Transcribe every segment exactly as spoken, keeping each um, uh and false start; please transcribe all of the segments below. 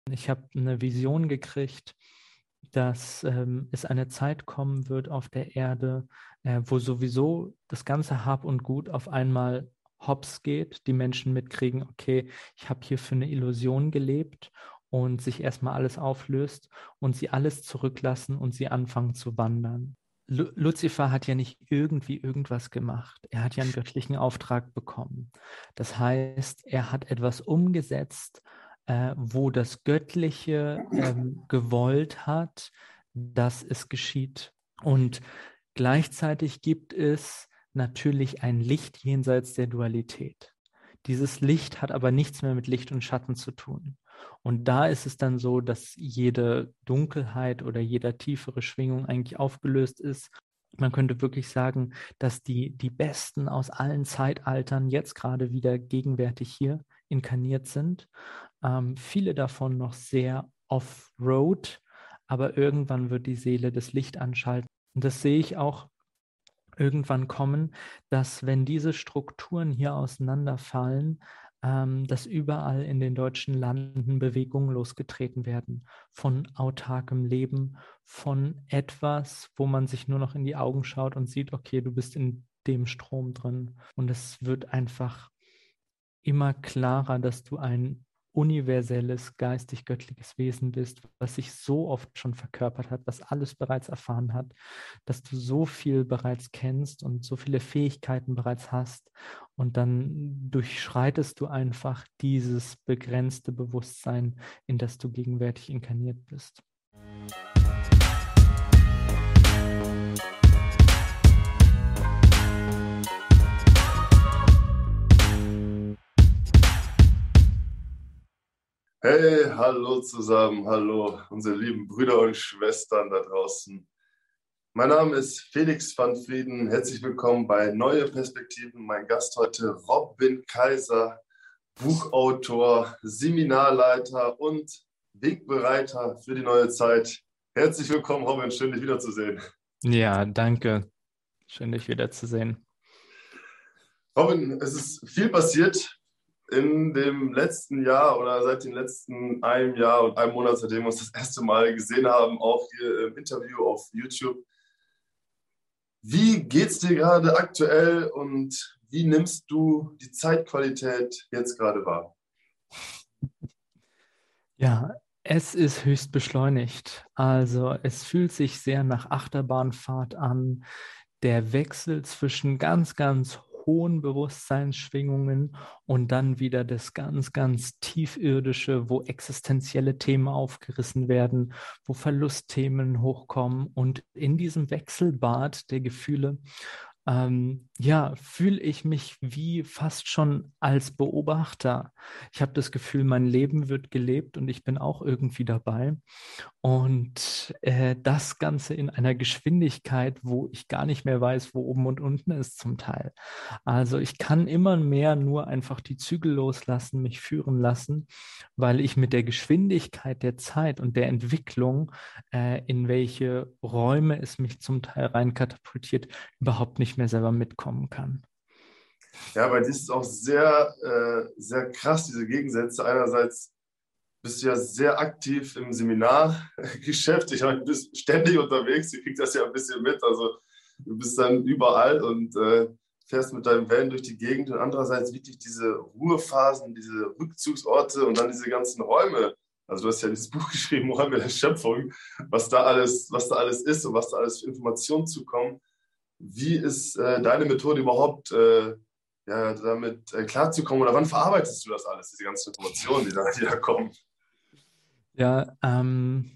Ich habe eine Vision gekriegt, dass ähm, es eine Zeit kommen wird auf der Erde, äh, wo sowieso das ganze Hab und Gut auf einmal hops geht, die Menschen mitkriegen, okay, ich habe hier für eine Illusion gelebt und sich erstmal alles auflöst und sie alles zurücklassen und sie anfangen zu wandern. Lu Luzifer hat ja nicht irgendwie irgendwas gemacht. Er hat ja einen göttlichen Auftrag bekommen. Das heißt, er hat etwas umgesetzt, äh, wo das Göttliche ähm, gewollt hat, dass es geschieht. Und gleichzeitig gibt es natürlich ein Licht jenseits der Dualität. Dieses Licht hat aber nichts mehr mit Licht und Schatten zu tun. Und da ist es dann so, dass jede Dunkelheit oder jeder tiefere Schwingung eigentlich aufgelöst ist. Man könnte wirklich sagen, dass die, die Besten aus allen Zeitaltern jetzt gerade wieder gegenwärtig hier inkarniert sind. Ähm, viele davon noch sehr off-road, aber irgendwann wird die Seele das Licht anschalten. Und das sehe ich auch irgendwann kommen, dass wenn diese Strukturen hier auseinanderfallen, ähm, dass überall in den deutschen Landen Bewegungen losgetreten werden von autarkem Leben, von etwas, wo man sich nur noch in die Augen schaut und sieht, okay, du bist in dem Strom drin. Und es wird einfach immer klarer, dass du ein universelles, geistig-göttliches Wesen bist, was sich so oft schon verkörpert hat, was alles bereits erfahren hat, dass du so viel bereits kennst und so viele Fähigkeiten bereits hast. Und dann durchschreitest du einfach dieses begrenzte Bewusstsein, in das du gegenwärtig inkarniert bist. Hey, hallo zusammen, hallo, unsere lieben Brüder und Schwestern da draußen. Mein Name ist Felix van Frieden. Herzlich willkommen bei Neue Perspektiven. Mein Gast heute Robin Kaiser, Buchautor, Seminarleiter und Wegbereiter für die neue Zeit. Herzlich willkommen, Robin, schön dich wiederzusehen. Ja, danke. Schön, dich wiederzusehen. Robin, es ist viel passiert in dem letzten Jahr oder seit dem letzten einem Jahr und einem Monat, seitdem wir uns das erste Mal gesehen haben, auch hier im Interview auf YouTube. Wie geht's dir gerade aktuell und wie nimmst du die Zeitqualität jetzt gerade wahr? Ja, es ist höchst beschleunigt. Also es fühlt sich sehr nach Achterbahnfahrt an. Der Wechsel zwischen ganz, ganz hohen Bewusstseinsschwingungen und dann wieder das ganz, ganz tiefirdische, wo existenzielle Themen aufgerissen werden, wo Verlustthemen hochkommen. Und in diesem Wechselbad der Gefühle ähm, ja, fühle ich mich wie fast schon als Beobachter. Ich habe das Gefühl, mein Leben wird gelebt und ich bin auch irgendwie dabei. Und äh, das Ganze in einer Geschwindigkeit, wo ich gar nicht mehr weiß, wo oben und unten ist zum Teil. Also ich kann immer mehr nur einfach die Zügel loslassen, mich führen lassen, weil ich mit der Geschwindigkeit der Zeit und der Entwicklung, äh, in welche Räume es mich zum Teil rein katapultiert, überhaupt nicht mehr selber mitkommen kann. Ja, bei dir ist es auch sehr, äh, sehr krass, diese Gegensätze. Einerseits bist du ja sehr aktiv im Seminargeschäft. Ich meine, du bist ständig unterwegs, du kriegst das ja ein bisschen mit. Also du bist dann überall und äh, fährst mit deinem Van durch die Gegend und andererseits wirklich diese Ruhephasen, diese Rückzugsorte und dann diese ganzen Räume. Also du hast ja dieses Buch geschrieben, Räume der Schöpfung, was da alles, was da alles ist und was da alles für Informationen zukommen. Wie ist äh, deine Methode überhaupt, äh, ja, damit äh, klarzukommen oder wann verarbeitest du das alles, diese ganzen Informationen, die da, die da kommen? Ja, ähm,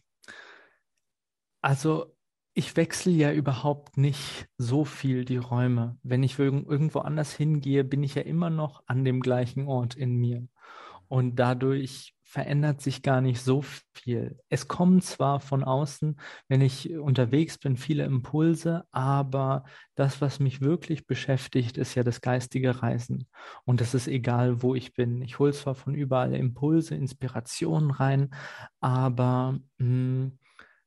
also ich wechsle ja überhaupt nicht so viel die Räume. Wenn ich irg- irgendwo anders hingehe, bin ich ja immer noch an dem gleichen Ort in mir. Und dadurch verändert sich gar nicht so viel. Es kommen zwar von außen, wenn ich unterwegs bin, viele Impulse, aber das, was mich wirklich beschäftigt, ist ja das geistige Reisen. Und es ist egal, wo ich bin. Ich hole zwar von überall Impulse, Inspirationen rein, aber mh,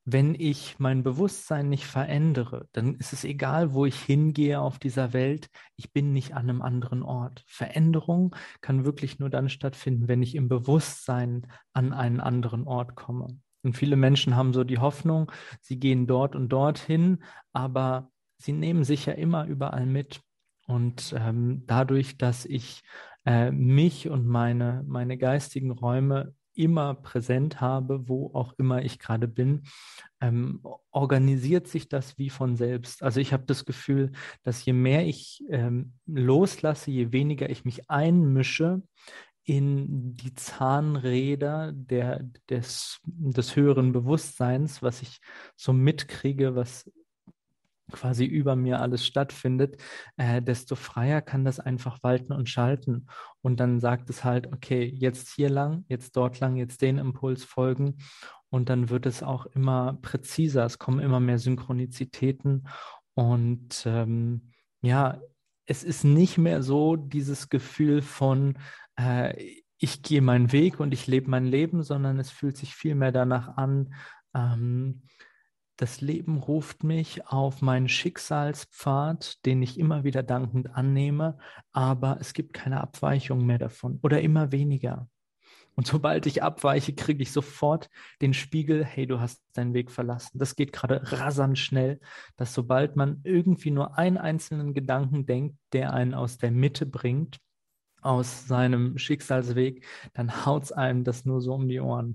wenn ich mein Bewusstsein nicht verändere, dann ist es egal, wo ich hingehe auf dieser Welt, ich bin nicht an einem anderen Ort. Veränderung kann wirklich nur dann stattfinden, wenn ich im Bewusstsein an einen anderen Ort komme. Und viele Menschen haben so die Hoffnung, sie gehen dort und dorthin, aber sie nehmen sich ja immer überall mit. Und ähm, dadurch, dass ich äh, mich und meine, meine geistigen Räume immer präsent habe, wo auch immer ich gerade bin, ähm, organisiert sich das wie von selbst. Also ich habe das Gefühl, dass je mehr ich ähm, loslasse, je weniger ich mich einmische in die Zahnräder der, des, des höheren Bewusstseins, was ich so mitkriege, was quasi über mir alles stattfindet, äh, desto freier kann das einfach walten und schalten. Und dann sagt es halt, okay, jetzt hier lang, jetzt dort lang, jetzt den Impuls folgen. Und dann wird es auch immer präziser, es kommen immer mehr Synchronizitäten. Und ähm, ja, es ist nicht mehr so dieses Gefühl von, äh, ich gehe meinen Weg und ich lebe mein Leben, sondern es fühlt sich viel mehr danach an, ähm, das Leben ruft mich auf meinen Schicksalspfad, den ich immer wieder dankend annehme, aber es gibt keine Abweichung mehr davon oder immer weniger. Und sobald ich abweiche, kriege ich sofort den Spiegel, hey, du hast deinen Weg verlassen. Das geht gerade rasant schnell, dass sobald man irgendwie nur einen einzelnen Gedanken denkt, der einen aus der Mitte bringt, aus seinem Schicksalsweg, dann haut es einem das nur so um die Ohren.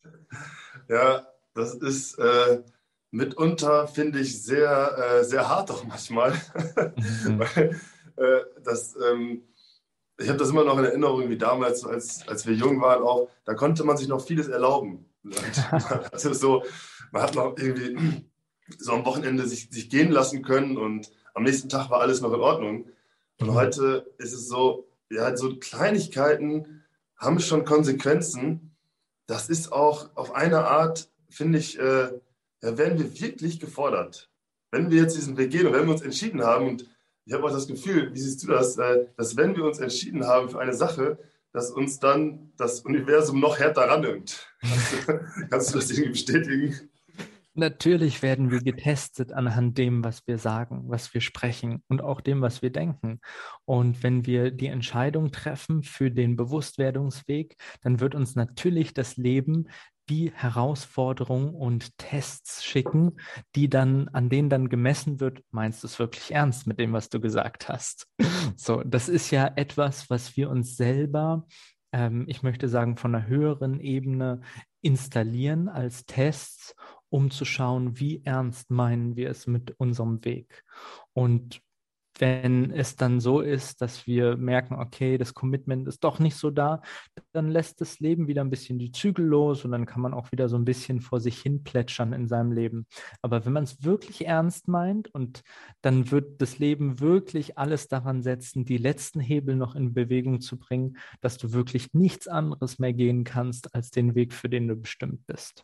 Ja, das ist äh, mitunter, finde ich, sehr, äh, sehr hart auch manchmal. Mhm. Weil äh, das, ähm, ich habe das immer noch in Erinnerung, wie damals, als, als wir jung waren, auch, da konnte man sich noch vieles erlauben. Und man hatte so, man hat noch irgendwie so am Wochenende sich, sich gehen lassen können und am nächsten Tag war alles noch in Ordnung. Und Mhm. heute ist es so, ja, so Kleinigkeiten haben schon Konsequenzen. Das ist auch auf eine Art, finde ich, äh, ja, werden wir wirklich gefordert. Wenn wir jetzt diesen Weg gehen und wenn wir uns entschieden haben, und ich habe auch das Gefühl, wie siehst du das, äh, dass wenn wir uns entschieden haben für eine Sache, dass uns dann das Universum noch härter rannimmt. Kannst du, kannst du das irgendwie bestätigen? Natürlich werden wir getestet anhand dem, was wir sagen, was wir sprechen und auch dem, was wir denken. Und wenn wir die Entscheidung treffen für den Bewusstwerdungsweg, dann wird uns natürlich das Leben die Herausforderungen und Tests schicken, die dann, an denen dann gemessen wird, meinst du es wirklich ernst mit dem, was du gesagt hast? So, das ist ja etwas, was wir uns selber, ähm, ich möchte sagen, von einer höheren Ebene installieren als Tests, um zu schauen, wie ernst meinen wir es mit unserem Weg. Und wenn es dann so ist, dass wir merken, okay, das Commitment ist doch nicht so da, dann lässt das Leben wieder ein bisschen die Zügel los und dann kann man auch wieder so ein bisschen vor sich hin plätschern in seinem Leben. Aber wenn man es wirklich ernst meint und dann wird das Leben wirklich alles daran setzen, die letzten Hebel noch in Bewegung zu bringen, dass du wirklich nichts anderes mehr gehen kannst als den Weg, für den du bestimmt bist.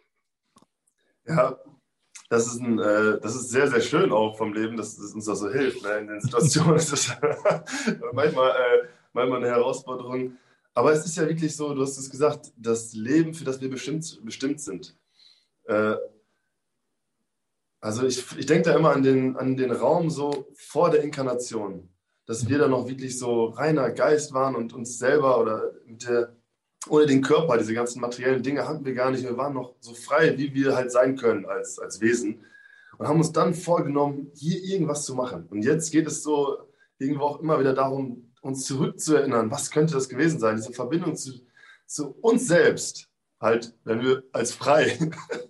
Ja, das ist, ein, äh, das ist sehr, sehr schön auch vom Leben, dass es uns da so hilft. Ne? In den Situationen ist das manchmal, äh, manchmal eine Herausforderung. Aber es ist ja wirklich so, du hast es gesagt, das Leben, für das wir bestimmt, bestimmt sind. Äh, also ich, ich denke da immer an den, an den Raum so vor der Inkarnation, dass wir da noch wirklich so reiner Geist waren und uns selber oder mit der, ohne den Körper, diese ganzen materiellen Dinge hatten wir gar nicht. Wir waren noch so frei, wie wir halt sein können als, als Wesen und haben uns dann vorgenommen, hier irgendwas zu machen. Und jetzt geht es so irgendwo auch immer wieder darum, uns zurückzuerinnern, was könnte das gewesen sein, diese Verbindung zu, zu uns selbst, halt, wenn wir als frei.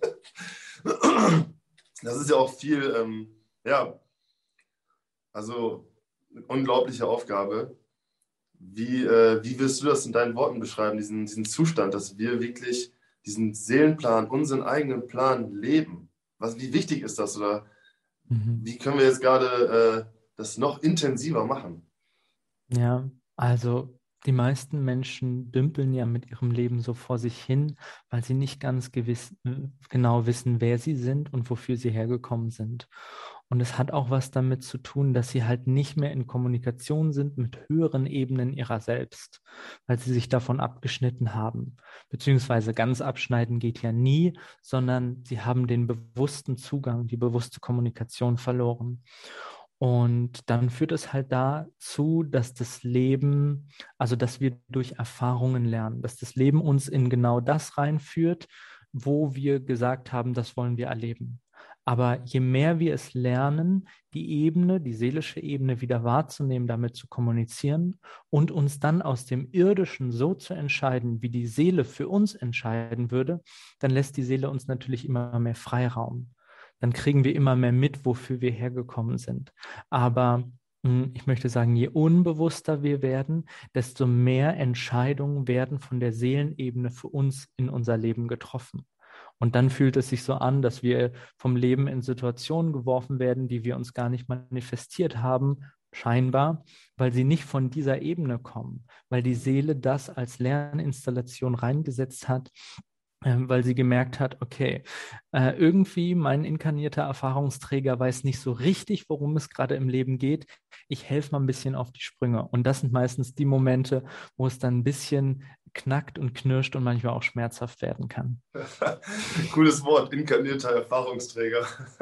Das ist ja auch viel, ähm, ja, also eine unglaubliche Aufgabe. Wie, äh, wie wirst du das in deinen Worten beschreiben, diesen, diesen Zustand, dass wir wirklich diesen Seelenplan, unseren eigenen Plan leben? Was, wie wichtig ist das oder Mhm. wie können wir jetzt gerade äh, das noch intensiver machen? Ja, also die meisten Menschen dümpeln ja mit ihrem Leben so vor sich hin, weil sie nicht ganz gewiss, äh, genau wissen, wer sie sind und wofür sie hergekommen sind. Und es hat auch was damit zu tun, dass sie halt nicht mehr in Kommunikation sind mit höheren Ebenen ihrer selbst, weil sie sich davon abgeschnitten haben. Beziehungsweise ganz abschneiden geht ja nie, sondern sie haben den bewussten Zugang, die bewusste Kommunikation verloren. Und dann führt es halt dazu, dass das Leben, also dass wir durch Erfahrungen lernen, dass das Leben uns in genau das reinführt, wo wir gesagt haben, das wollen wir erleben. Aber je mehr wir es lernen, die Ebene, die seelische Ebene wieder wahrzunehmen, damit zu kommunizieren und uns dann aus dem Irdischen so zu entscheiden, wie die Seele für uns entscheiden würde, dann lässt die Seele uns natürlich immer mehr Freiraum. Dann kriegen wir immer mehr mit, wofür wir hergekommen sind. Aber mh, ich möchte sagen, je unbewusster wir werden, desto mehr Entscheidungen werden von der Seelenebene für uns in unser Leben getroffen. Und dann fühlt es sich so an, dass wir vom Leben in Situationen geworfen werden, die wir uns gar nicht manifestiert haben, scheinbar, weil sie nicht von dieser Ebene kommen, weil die Seele das als Lerninstallation reingesetzt hat, ähm, weil sie gemerkt hat, okay, äh, irgendwie mein inkarnierter Erfahrungsträger weiß nicht so richtig, worum es gerade im Leben geht. Ich helfe mal ein bisschen auf die Sprünge. Und das sind meistens die Momente, wo es dann ein bisschen knackt und knirscht und manchmal auch schmerzhaft werden kann. Cooles Wort, inkarnierter Erfahrungsträger.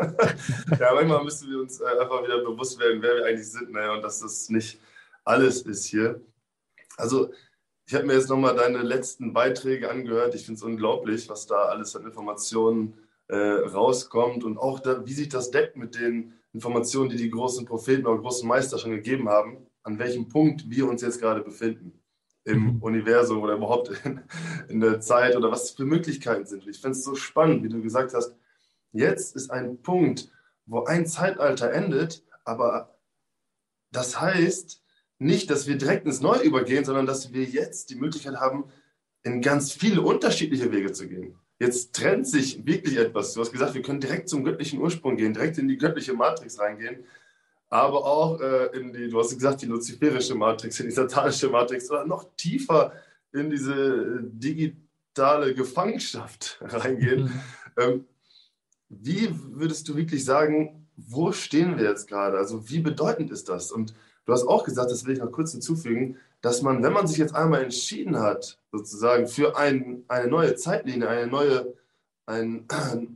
Ja, manchmal müssen wir uns äh, einfach wieder bewusst werden, wer wir eigentlich sind, ne? Und dass das nicht alles ist hier. Also, ich habe mir jetzt nochmal deine letzten Beiträge angehört. Ich finde es unglaublich, was da alles an Informationen äh, rauskommt und auch, da, wie sich das deckt mit den Informationen, die die großen Propheten oder großen Meister schon gegeben haben, an welchem Punkt wir uns jetzt gerade befinden im Mhm. Universum oder überhaupt in, in der Zeit oder was für Möglichkeiten sind. Ich finde es so spannend, wie du gesagt hast, jetzt ist ein Punkt, wo ein Zeitalter endet, aber das heißt nicht, dass wir direkt ins Neue übergehen, sondern dass wir jetzt die Möglichkeit haben, in ganz viele unterschiedliche Wege zu gehen. Jetzt trennt sich wirklich etwas. Du hast gesagt, wir können direkt zum göttlichen Ursprung gehen, direkt in die göttliche Matrix reingehen, aber auch äh, in die, du hast gesagt, die luziferische Matrix, in die satanische Matrix oder noch tiefer in diese digitale Gefangenschaft reingehen. Mhm. Ähm, wie würdest du wirklich sagen, wo stehen wir jetzt gerade? Also wie bedeutend ist das? Und du hast auch gesagt, das will ich noch kurz hinzufügen, dass man, wenn man sich jetzt einmal entschieden hat, sozusagen für ein, eine neue Zeitlinie, eine neue, ein,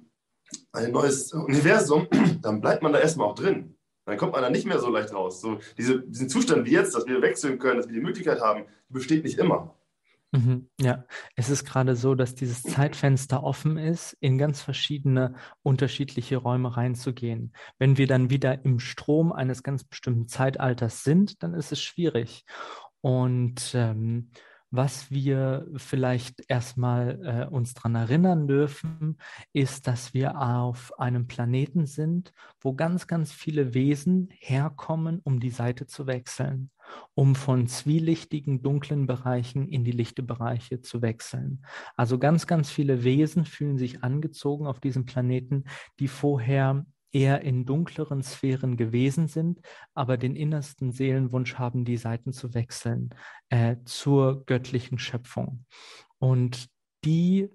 ein neues Universum, dann bleibt man da erstmal auch drin. Dann kommt man da nicht mehr so leicht raus. So diese, diesen Zustand wie jetzt, dass wir wechseln können, dass wir die Möglichkeit haben, die besteht nicht immer. Mhm, ja, es ist gerade so, dass dieses Zeitfenster offen ist, in ganz verschiedene unterschiedliche Räume reinzugehen. Wenn wir dann wieder im Strom eines ganz bestimmten Zeitalters sind, dann ist es schwierig. Und ähm, was wir vielleicht erstmal äh, uns daran erinnern dürfen, ist, dass wir auf einem Planeten sind, wo ganz, ganz viele Wesen herkommen, um die Seite zu wechseln, um von zwielichtigen, dunklen Bereichen in die lichte Bereiche zu wechseln. Also ganz, ganz viele Wesen fühlen sich angezogen auf diesem Planeten, die vorher eher in dunkleren Sphären gewesen sind, aber den innersten Seelenwunsch haben, die Seiten zu wechseln äh, zur göttlichen Schöpfung. Und die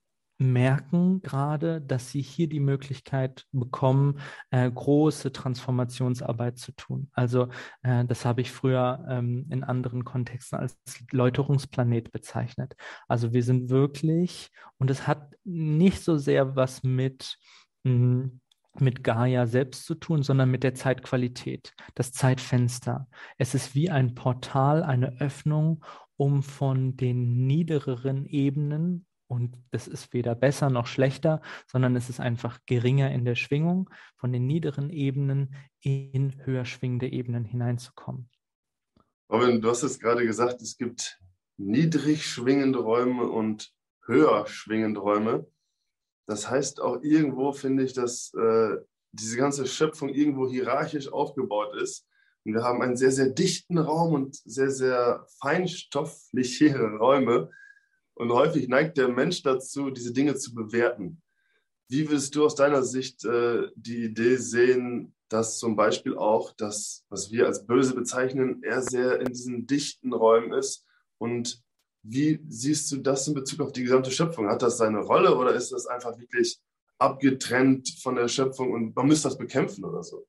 merken gerade, dass sie hier die Möglichkeit bekommen, äh, große Transformationsarbeit zu tun. Also äh, das habe ich früher ähm, in anderen Kontexten als Läuterungsplanet bezeichnet. Also wir sind wirklich, und es hat nicht so sehr was mit mh, mit Gaia selbst zu tun, sondern mit der Zeitqualität, das Zeitfenster. Es ist wie ein Portal, eine Öffnung, um von den niedereren Ebenen, und das ist weder besser noch schlechter, sondern es ist einfach geringer in der Schwingung, von den niederen Ebenen in höher schwingende Ebenen hineinzukommen. Robin, du hast es gerade gesagt, es gibt niedrig schwingende Räume und höher schwingende Räume. Das heißt auch irgendwo, finde ich, dass äh, diese ganze Schöpfung irgendwo hierarchisch aufgebaut ist. Und wir haben einen sehr, sehr dichten Raum und sehr, sehr feinstofflichere Räume. Und häufig neigt der Mensch dazu, diese Dinge zu bewerten. Wie würdest du aus deiner Sicht äh, die Idee sehen, dass zum Beispiel auch das, was wir als böse bezeichnen, eher sehr in diesen dichten Räumen ist? Und wie siehst du das in Bezug auf die gesamte Schöpfung? Hat das seine Rolle oder ist das einfach wirklich abgetrennt von der Schöpfung und man müsste das bekämpfen oder so.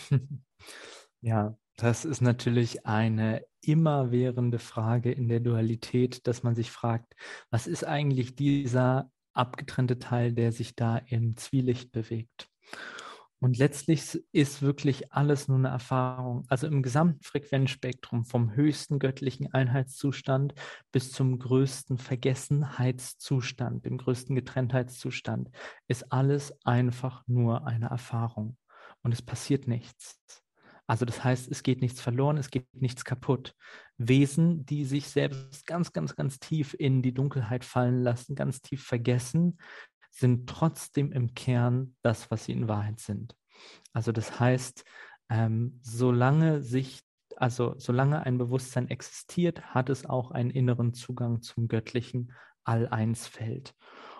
Ja, das ist natürlich eine immerwährende Frage in der Dualität, dass man sich fragt, was ist eigentlich dieser abgetrennte Teil, der sich da im Zwielicht bewegt? Und letztlich ist wirklich alles nur eine Erfahrung. Also im gesamten Frequenzspektrum, vom höchsten göttlichen Einheitszustand bis zum größten Vergessenheitszustand, dem größten Getrenntheitszustand, ist alles einfach nur eine Erfahrung. Und es passiert nichts. Also das heißt, es geht nichts verloren, es geht nichts kaputt. Wesen, die sich selbst ganz, ganz, ganz tief in die Dunkelheit fallen lassen, ganz tief vergessen, sind trotzdem im Kern das, was sie in Wahrheit sind. Also das heißt, ähm, solange sich, also solange ein Bewusstsein existiert, hat es auch einen inneren Zugang zum göttlichen All-Eins-Feld.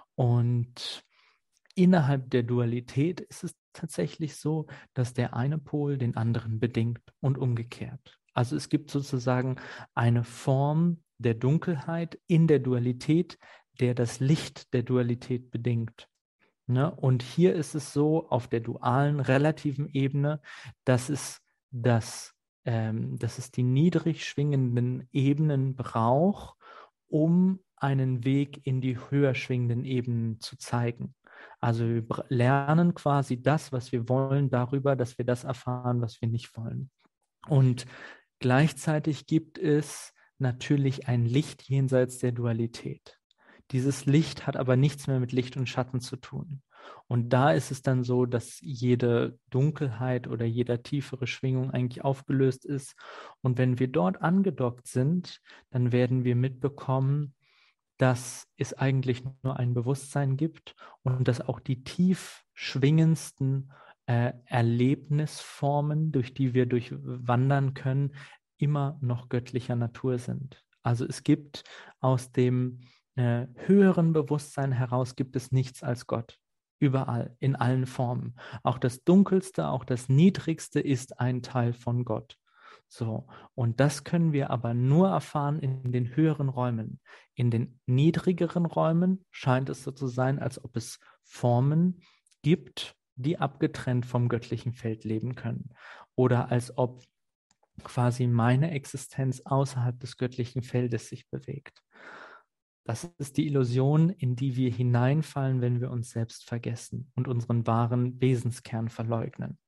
Und innerhalb der Dualität ist es tatsächlich so, dass der eine Pol den anderen bedingt und umgekehrt. Also es gibt sozusagen eine Form der Dunkelheit in der Dualität, der das Licht der Dualität bedingt. Ne? Und hier ist es so, auf der dualen relativen Ebene, dass es, das, ähm, dass es die niedrig schwingenden Ebenen braucht, um einen Weg in die höher schwingenden Ebenen zu zeigen. Also wir lernen quasi das, was wir wollen, darüber, dass wir das erfahren, was wir nicht wollen. Und gleichzeitig gibt es natürlich ein Licht jenseits der Dualität. Dieses Licht hat aber nichts mehr mit Licht und Schatten zu tun. Und da ist es dann so, dass jede Dunkelheit oder jeder tiefere Schwingung eigentlich aufgelöst ist. Und wenn wir dort angedockt sind, dann werden wir mitbekommen, dass es eigentlich nur ein Bewusstsein gibt und dass auch die tief schwingendsten äh, Erlebnisformen, durch die wir durchwandern können, immer noch göttlicher Natur sind. Also es gibt aus dem äh, höheren Bewusstsein heraus gibt es nichts als Gott. Überall, in allen Formen. Auch das Dunkelste, auch das Niedrigste ist ein Teil von Gott. So, und das können wir aber nur erfahren in den höheren Räumen. In den niedrigeren Räumen scheint es so zu sein, als ob es Formen gibt, die abgetrennt vom göttlichen Feld leben können. Oder als ob quasi meine Existenz außerhalb des göttlichen Feldes sich bewegt. Das ist die Illusion, in die wir hineinfallen, wenn wir uns selbst vergessen und unseren wahren Wesenskern verleugnen.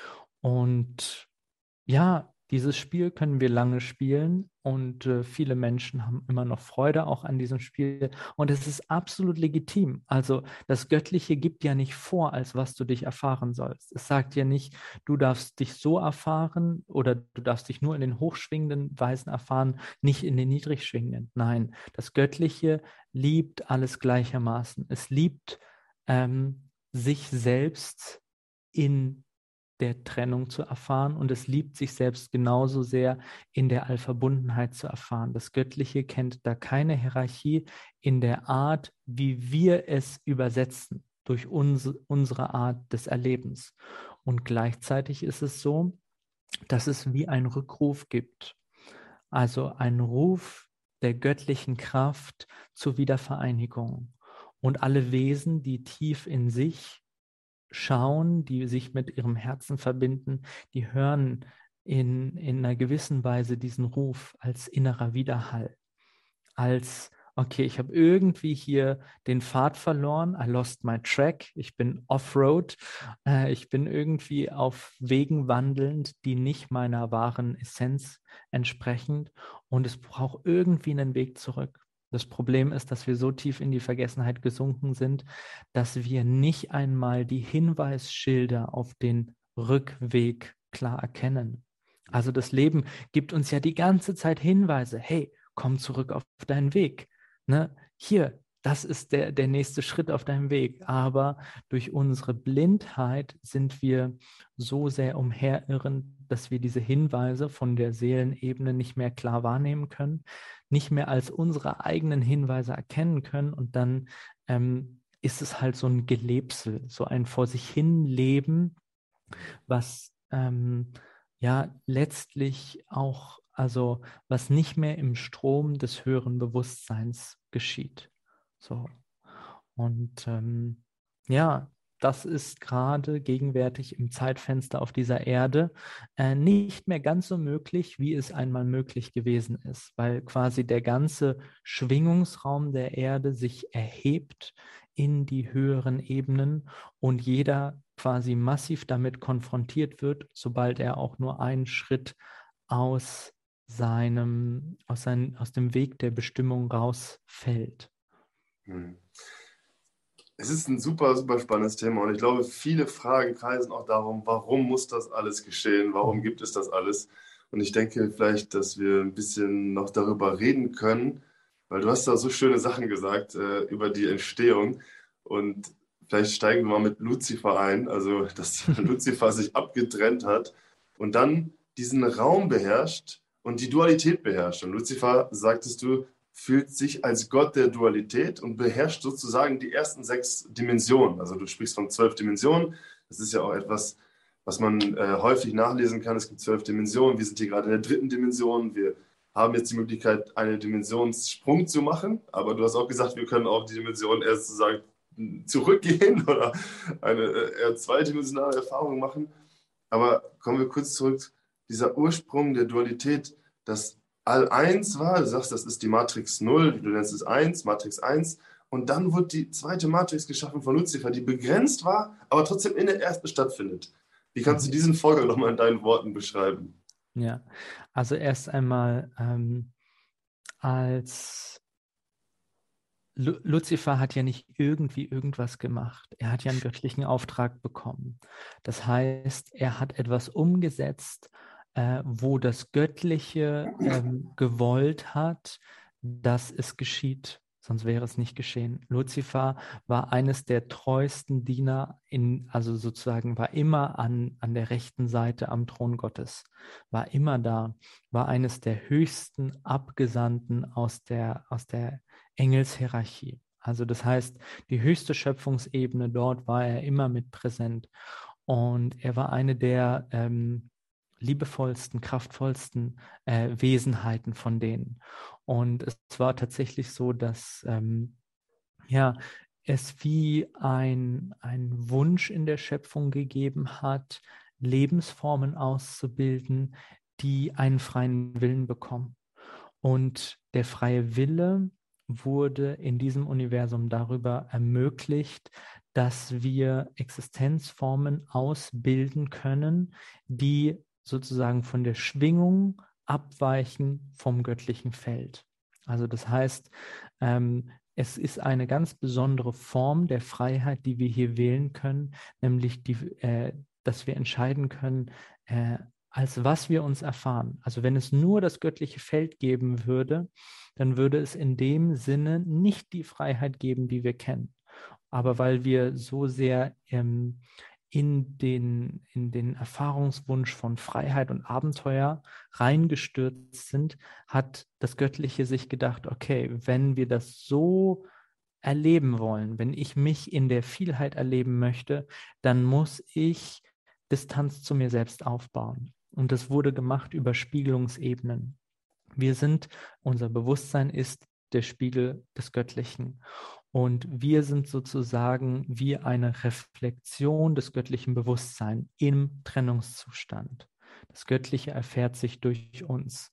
Und ja, dieses Spiel können wir lange spielen und äh, viele Menschen haben immer noch Freude auch an diesem Spiel und es ist absolut legitim. Also das Göttliche gibt ja nicht vor, als was du dich erfahren sollst. Es sagt ja nicht, du darfst dich so erfahren oder du darfst dich nur in den hochschwingenden Weisen erfahren, nicht in den niedrigschwingenden. Nein, das Göttliche liebt alles gleichermaßen. Es liebt ähm, sich selbst in der Trennung zu erfahren und es liebt sich selbst genauso sehr in der Allverbundenheit zu erfahren. Das Göttliche kennt da keine Hierarchie in der Art, wie wir es übersetzen durch uns, unsere Art des Erlebens. Und gleichzeitig ist es so, dass es wie ein Rückruf gibt, also ein Ruf der göttlichen Kraft zur Wiedervereinigung. Und alle Wesen, die tief in sich schauen, die sich mit ihrem Herzen verbinden, die hören in, in einer gewissen Weise diesen Ruf als innerer Widerhall, als, okay, ich habe irgendwie hier den Pfad verloren, I lost my track, ich bin off-road, äh, ich bin irgendwie auf Wegen wandelnd, die nicht meiner wahren Essenz entsprechen und es braucht irgendwie einen Weg zurück. Das Problem ist, dass wir so tief in die Vergessenheit gesunken sind, dass wir nicht einmal die Hinweisschilder auf den Rückweg klar erkennen. Also das Leben gibt uns ja die ganze Zeit Hinweise. Hey, komm zurück auf deinen Weg. Ne? Hier, das ist der, der nächste Schritt auf deinem Weg. Aber durch unsere Blindheit sind wir so sehr umherirrend, dass wir diese Hinweise von der Seelenebene nicht mehr klar wahrnehmen können, nicht mehr als unsere eigenen Hinweise erkennen können. Und dann ähm, ist es halt so ein Gelebsel, so ein vor sich hin Leben, was ähm, ja letztlich auch, also was nicht mehr im Strom des höheren Bewusstseins geschieht. So. Und ähm, ja, das ist gerade gegenwärtig im Zeitfenster auf dieser Erde äh, nicht mehr ganz so möglich, wie es einmal möglich gewesen ist, weil quasi der ganze Schwingungsraum der Erde sich erhebt in die höheren Ebenen und jeder quasi massiv damit konfrontiert wird, sobald er auch nur einen Schritt aus seinem, aus, sein, aus dem Weg der Bestimmung rausfällt. Hm. Es ist ein super, super spannendes Thema und ich glaube, viele Fragen kreisen auch darum, warum muss das alles geschehen? Warum gibt es das alles? Und ich denke vielleicht, dass wir ein bisschen noch darüber reden können, weil du hast da so schöne Sachen gesagt äh, über die Entstehung und vielleicht steigen wir mal mit Luzifer ein, also dass Luzifer sich abgetrennt hat und dann diesen Raum beherrscht und die Dualität beherrscht. Und Luzifer, sagtest du, fühlt sich als Gott der Dualität und beherrscht sozusagen die ersten sechs Dimensionen. Also du sprichst von zwölf Dimensionen. Das ist ja auch etwas, was man äh, häufig nachlesen kann. Es gibt zwölf Dimensionen. Wir sind hier gerade in der dritten Dimension. Wir haben jetzt die Möglichkeit, einen Dimensionssprung zu machen. Aber du hast auch gesagt, wir können auch die Dimension erst sozusagen zurückgehen oder eine äh, eher zweidimensionale Erfahrung machen. Aber kommen wir kurz zurück. Dieser Ursprung der Dualität, das All eins war, du sagst, das ist die Matrix null, du nennst es eins, Matrix eins, und dann wurde die zweite Matrix geschaffen von Luzifer, die begrenzt war, aber trotzdem in der ersten stattfindet. Wie kannst du diesen Vorgang nochmal in deinen Worten beschreiben? Ja, also erst einmal ähm, als Lu- Luzifer hat ja nicht irgendwie irgendwas gemacht. Er hat ja einen göttlichen Auftrag bekommen. Das heißt, er hat etwas umgesetzt, äh, wo das Göttliche ähm, gewollt hat, dass es geschieht. Sonst wäre es nicht geschehen. Luzifer war eines der treuesten Diener, in, also sozusagen war immer an, an der rechten Seite am Thron Gottes, war immer da, war eines der höchsten Abgesandten aus der, aus der Engelshierarchie. Also das heißt, die höchste Schöpfungsebene, dort war er immer mit präsent. Und er war eine der ähm, liebevollsten, kraftvollsten äh, Wesenheiten von denen. Und es war tatsächlich so, dass ähm, ja, es wie ein, ein Wunsch in der Schöpfung gegeben hat, Lebensformen auszubilden, die einen freien Willen bekommen. Und der freie Wille wurde in diesem Universum darüber ermöglicht, dass wir Existenzformen ausbilden können, die sozusagen von der Schwingung abweichen vom göttlichen Feld. Also das heißt, ähm, es ist eine ganz besondere Form der Freiheit, die wir hier wählen können, nämlich die, äh, dass wir entscheiden können, äh, als was wir uns erfahren. Also wenn es nur das göttliche Feld geben würde, dann würde es in dem Sinne nicht die Freiheit geben, die wir kennen. Aber weil wir so sehr ähm, in den, in den Erfahrungswunsch von Freiheit und Abenteuer reingestürzt sind, hat das Göttliche sich gedacht, okay, wenn wir das so erleben wollen, wenn ich mich in der Vielheit erleben möchte, dann muss ich Distanz zu mir selbst aufbauen. Und das wurde gemacht über Spiegelungsebenen. Wir sind, unser Bewusstsein ist der Spiegel des Göttlichen. Und wir sind sozusagen wie eine Reflexion des göttlichen Bewusstseins im Trennungszustand. Das Göttliche erfährt sich durch uns.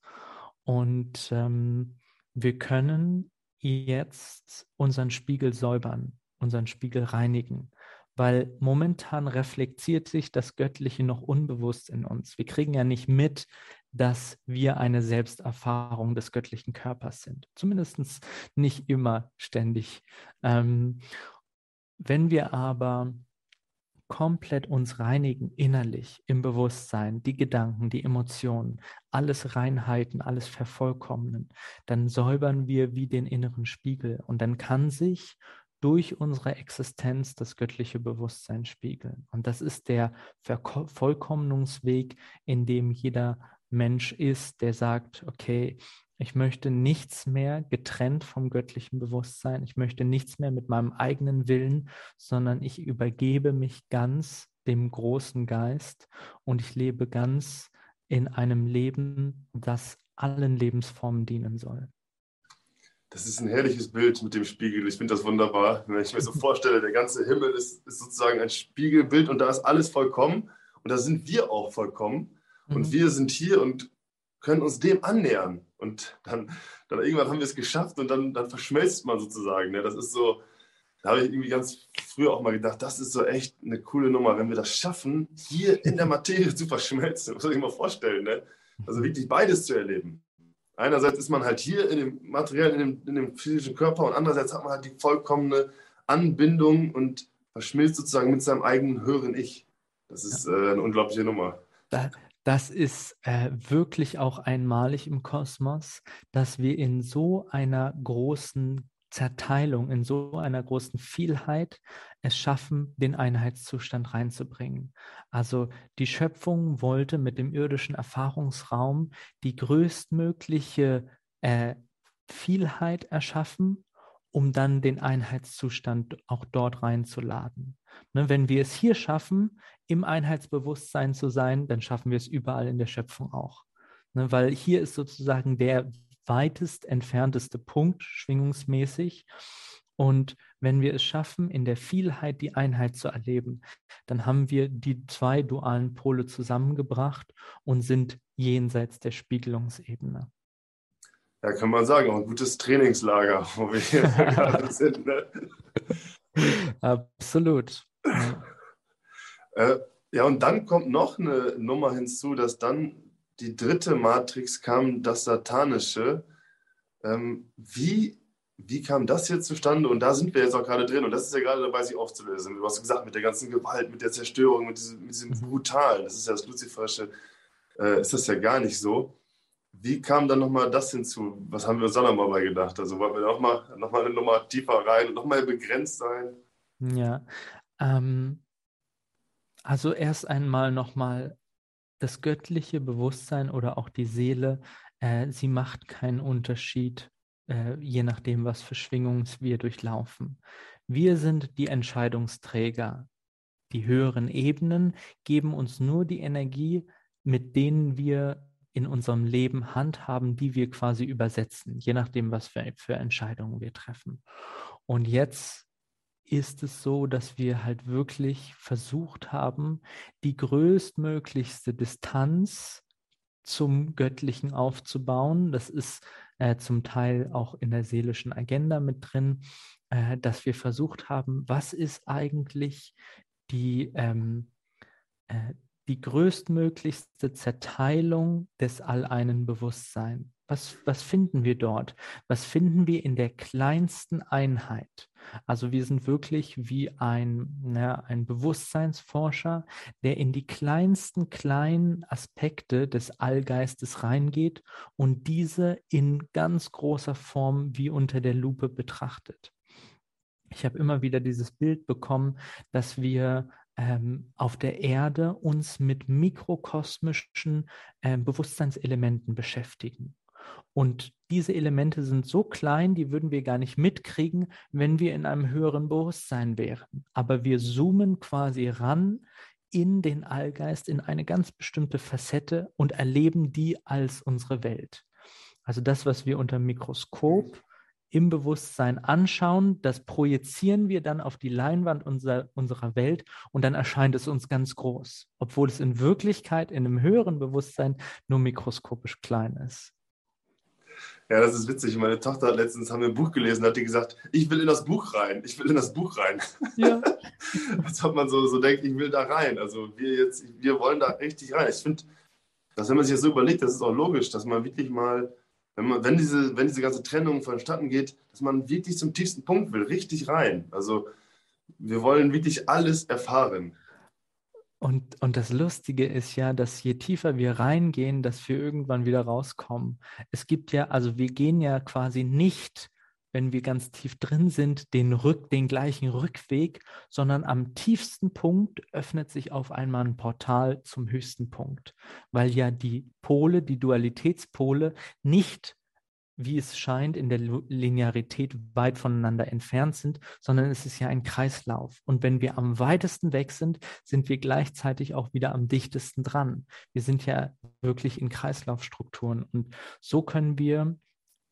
Und ähm, wir können jetzt unseren Spiegel säubern, unseren Spiegel reinigen, weil momentan reflektiert sich das Göttliche noch unbewusst in uns. Wir kriegen ja nicht mit, dass wir eine Selbsterfahrung des göttlichen Körpers sind. Zumindest nicht immer ständig. Ähm, wenn wir aber komplett uns reinigen, innerlich, im Bewusstsein, die Gedanken, die Emotionen, alles reinhalten, alles vervollkommnen, dann säubern wir wie den inneren Spiegel und dann kann sich durch unsere Existenz das göttliche Bewusstsein spiegeln. Und das ist der Vervollkommnungsweg, in dem jeder Mensch ist, der sagt, okay, ich möchte nichts mehr getrennt vom göttlichen Bewusstsein. Ich möchte nichts mehr mit meinem eigenen Willen, sondern ich übergebe mich ganz dem großen Geist und ich lebe ganz in einem Leben, das allen Lebensformen dienen soll. Das ist ein herrliches Bild mit dem Spiegel. Ich finde das wunderbar. Wenn ich mir so vorstelle, der ganze Himmel ist, ist sozusagen ein Spiegelbild und da ist alles vollkommen und da sind wir auch vollkommen und Mhm. wir sind hier und können uns dem annähern. Und dann, dann irgendwann haben wir es geschafft und dann, dann verschmilzt man sozusagen. Ne? Das ist so, da habe ich irgendwie ganz früher auch mal gedacht, das ist so echt eine coole Nummer, wenn wir das schaffen, hier in der Materie zu verschmelzen. Das muss ich mir mal vorstellen. Ne? Also Mhm. wirklich beides zu erleben. Einerseits ist man halt hier in dem Material, in dem, in dem physischen Körper und andererseits hat man halt die vollkommene Anbindung und verschmilzt sozusagen mit seinem eigenen höheren Ich. Das Ja. ist äh, eine unglaubliche Nummer. Da, das ist äh, wirklich auch einmalig im Kosmos, dass wir in so einer großen Zerteilung, in so einer großen Vielheit es schaffen, den Einheitszustand reinzubringen. Also die Schöpfung wollte mit dem irdischen Erfahrungsraum die größtmögliche äh, Vielheit erschaffen, um dann den Einheitszustand auch dort reinzuladen. Ne, wenn wir es hier schaffen, im Einheitsbewusstsein zu sein, dann schaffen wir es überall in der Schöpfung auch. Ne, weil hier ist sozusagen der weitest entfernteste Punkt, schwingungsmäßig. Und wenn wir es schaffen, in der Vielheit die Einheit zu erleben, dann haben wir die zwei dualen Pole zusammengebracht und sind jenseits der Spiegelungsebene. Ja, kann man sagen, auch ein gutes Trainingslager, wo wir hier gerade sind. Ne? Absolut. Ja. Äh, ja, und dann kommt noch eine Nummer hinzu, dass dann die dritte Matrix kam, das Satanische. Ähm, wie, wie kam das jetzt zustande? Und da sind wir jetzt auch gerade drin. Und das ist ja gerade dabei, sich aufzulösen. Du hast gesagt, mit der ganzen Gewalt, mit der Zerstörung, mit diesem, mit diesem Mhm. Brutalen. Das ist ja das Luziferische, äh, ist das ja gar nicht so. Wie kam dann nochmal das hinzu? Was haben wir uns da nochmal bei gedacht? Also wollen wir nochmal noch mal eine Nummer tiefer rein und nochmal begrenzt sein? Ja. Ähm, also erst einmal nochmal das göttliche Bewusstsein oder auch die Seele, äh, sie macht keinen Unterschied, äh, je nachdem, was für Schwingungen wir durchlaufen. Wir sind die Entscheidungsträger. Die höheren Ebenen geben uns nur die Energie, mit denen wir in unserem Leben handhaben, die wir quasi übersetzen, je nachdem, was für, für Entscheidungen wir treffen. Und jetzt ist es so, dass wir halt wirklich versucht haben, die größtmöglichste Distanz zum Göttlichen aufzubauen. Das ist äh, zum Teil auch in der seelischen Agenda mit drin, äh, dass wir versucht haben, was ist eigentlich die, ähm, äh, die größtmöglichste Zerteilung des alleinen Bewusstseins. Was, was finden wir dort? Was finden wir in der kleinsten Einheit? Also wir sind wirklich wie ein, ja, ein Bewusstseinsforscher, der in die kleinsten kleinen Aspekte des Allgeistes reingeht und diese in ganz großer Form wie unter der Lupe betrachtet. Ich habe immer wieder dieses Bild bekommen, dass wir ähm, auf der Erde uns mit mikrokosmischen äh, Bewusstseinselementen beschäftigen. Und diese Elemente sind so klein, die würden wir gar nicht mitkriegen, wenn wir in einem höheren Bewusstsein wären. Aber wir zoomen quasi ran in den Allgeist, in eine ganz bestimmte Facette und erleben die als unsere Welt. Also das, was wir unter dem Mikroskop im Bewusstsein anschauen, das projizieren wir dann auf die Leinwand unserer, unserer Welt und dann erscheint es uns ganz groß, obwohl es in Wirklichkeit in einem höheren Bewusstsein nur mikroskopisch klein ist. Ja, das ist witzig. Meine Tochter hat letztens haben wir ein Buch gelesen, hat die gesagt, ich will in das Buch rein, ich will in das Buch rein. Ja. Als ob man so, so denkt, ich will da rein. Also wir jetzt, wir wollen da richtig rein. Ich finde, dass wenn man sich das so überlegt, das ist auch logisch, dass man wirklich mal, wenn man, wenn diese, wenn diese ganze Trennung vonstatten geht, dass man wirklich zum tiefsten Punkt will, richtig rein. Also wir wollen wirklich alles erfahren. Und, und das Lustige ist ja, dass je tiefer wir reingehen, dass wir irgendwann wieder rauskommen. Es gibt ja, also wir gehen ja quasi nicht, wenn wir ganz tief drin sind, den, Rück, den gleichen Rückweg, sondern am tiefsten Punkt öffnet sich auf einmal ein Portal zum höchsten Punkt, weil ja die Pole, die Dualitätspole nicht, wie es scheint, in der Linearität weit voneinander entfernt sind, sondern es ist ja ein Kreislauf. Und wenn wir am weitesten weg sind, sind wir gleichzeitig auch wieder am dichtesten dran. Wir sind ja wirklich in Kreislaufstrukturen und so können wir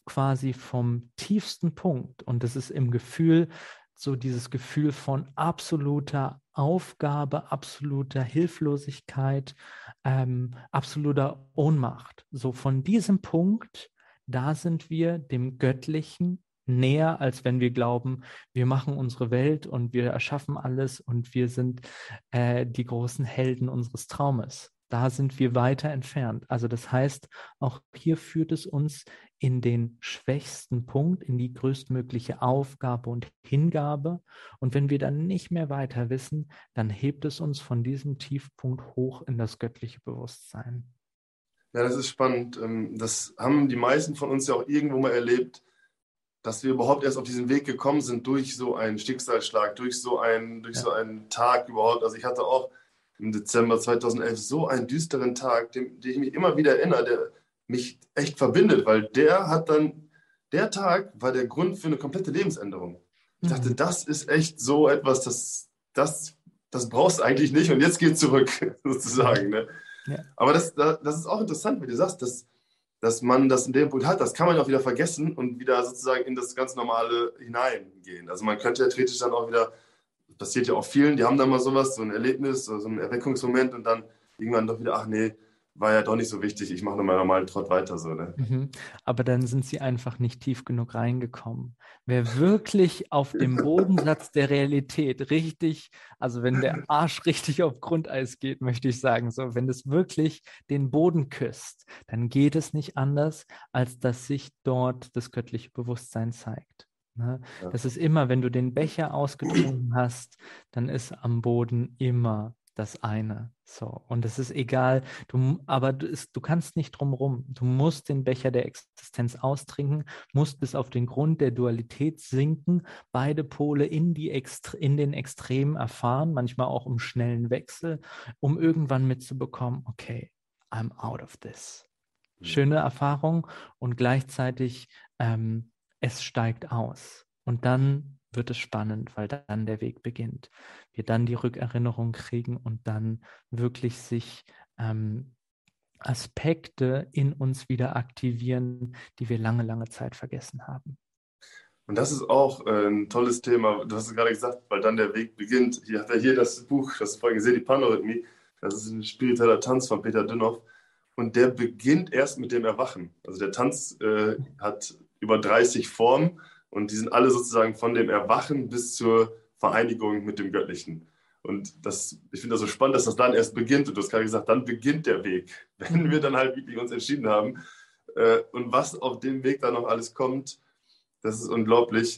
quasi vom tiefsten Punkt, und das ist im Gefühl, so dieses Gefühl von absoluter Aufgabe, absoluter Hilflosigkeit, ähm, absoluter Ohnmacht. So von diesem Punkt, da sind wir dem Göttlichen näher, als wenn wir glauben, wir machen unsere Welt und wir erschaffen alles und wir sind äh, die großen Helden unseres Traumes. Da sind wir weiter entfernt. Also das heißt, auch hier führt es uns in den schwächsten Punkt, in die größtmögliche Aufgabe und Hingabe. Und wenn wir dann nicht mehr weiter wissen, dann hebt es uns von diesem Tiefpunkt hoch in das göttliche Bewusstsein. Ja, das ist spannend. Ähm, Das haben die meisten von uns ja auch irgendwo mal erlebt, dass wir überhaupt erst auf diesen Weg gekommen sind durch so einen Schicksalsschlag, durch so einen, durch Ja. so einen Tag überhaupt. Also ich hatte auch im Dezember zweitausendelf so einen düsteren Tag, den, den ich mich immer wieder erinnere, der mich echt verbindet, weil der hat dann, der Tag war der Grund für eine komplette Lebensänderung. Ich dachte, Mhm. das ist echt so etwas, das, das, das brauchst du eigentlich nicht und jetzt geht zurück, sozusagen. Ne? Ja. Aber das, das ist auch interessant, wie du sagst, dass, dass man das in dem Punkt hat. Das kann man auch wieder vergessen und wieder sozusagen in das ganz Normale hineingehen. Also man könnte ja theoretisch dann auch wieder, das passiert ja auch vielen, die haben dann mal sowas, so ein Erlebnis, so ein Erweckungsmoment und dann irgendwann doch wieder, ach nee, war ja doch nicht so wichtig, ich mache nochmal normalen Trott weiter. So, ne? Mhm. Aber dann sind sie einfach nicht tief genug reingekommen. Wer wirklich auf dem Bodensatz der Realität richtig, also wenn der Arsch richtig auf Grundeis geht, möchte ich sagen, so, wenn es wirklich den Boden küsst, dann geht es nicht anders, als dass sich dort das göttliche Bewusstsein zeigt. Ne? Ja. Das ist immer, wenn du den Becher ausgetrunken hast, dann ist am Boden immer das eine. So, und es ist egal, du, aber du, ist, du kannst nicht drum rum. Du musst den Becher der Existenz austrinken, musst bis auf den Grund der Dualität sinken, beide Pole in, die Extre in den Extremen erfahren, manchmal auch im schnellen Wechsel, um irgendwann mitzubekommen, okay, I'm out of this. Schöne Erfahrung und gleichzeitig ähm, es steigt aus. Und dann wird es spannend, weil dann der Weg beginnt. Wir dann die Rückerinnerung kriegen und dann wirklich sich ähm, Aspekte in uns wieder aktivieren, die wir lange, lange Zeit vergessen haben. Und das ist auch äh, ein tolles Thema. Du hast es gerade gesagt, weil dann der Weg beginnt. Hier hat er hier das Buch, das ist vorhin gesehen, die Panorhythmie. Das ist ein spiritueller Tanz von Peter Dünhoff. Und der beginnt erst mit dem Erwachen. Also der Tanz äh, hat über dreißig Formen und die sind alle sozusagen von dem Erwachen bis zur Vereinigung mit dem Göttlichen. Und das, ich finde das so spannend, dass das dann erst beginnt. Und du hast gerade gesagt, dann beginnt der Weg, wenn wir dann halt wirklich uns entschieden haben. Äh, und was auf dem Weg dann noch alles kommt, das ist unglaublich.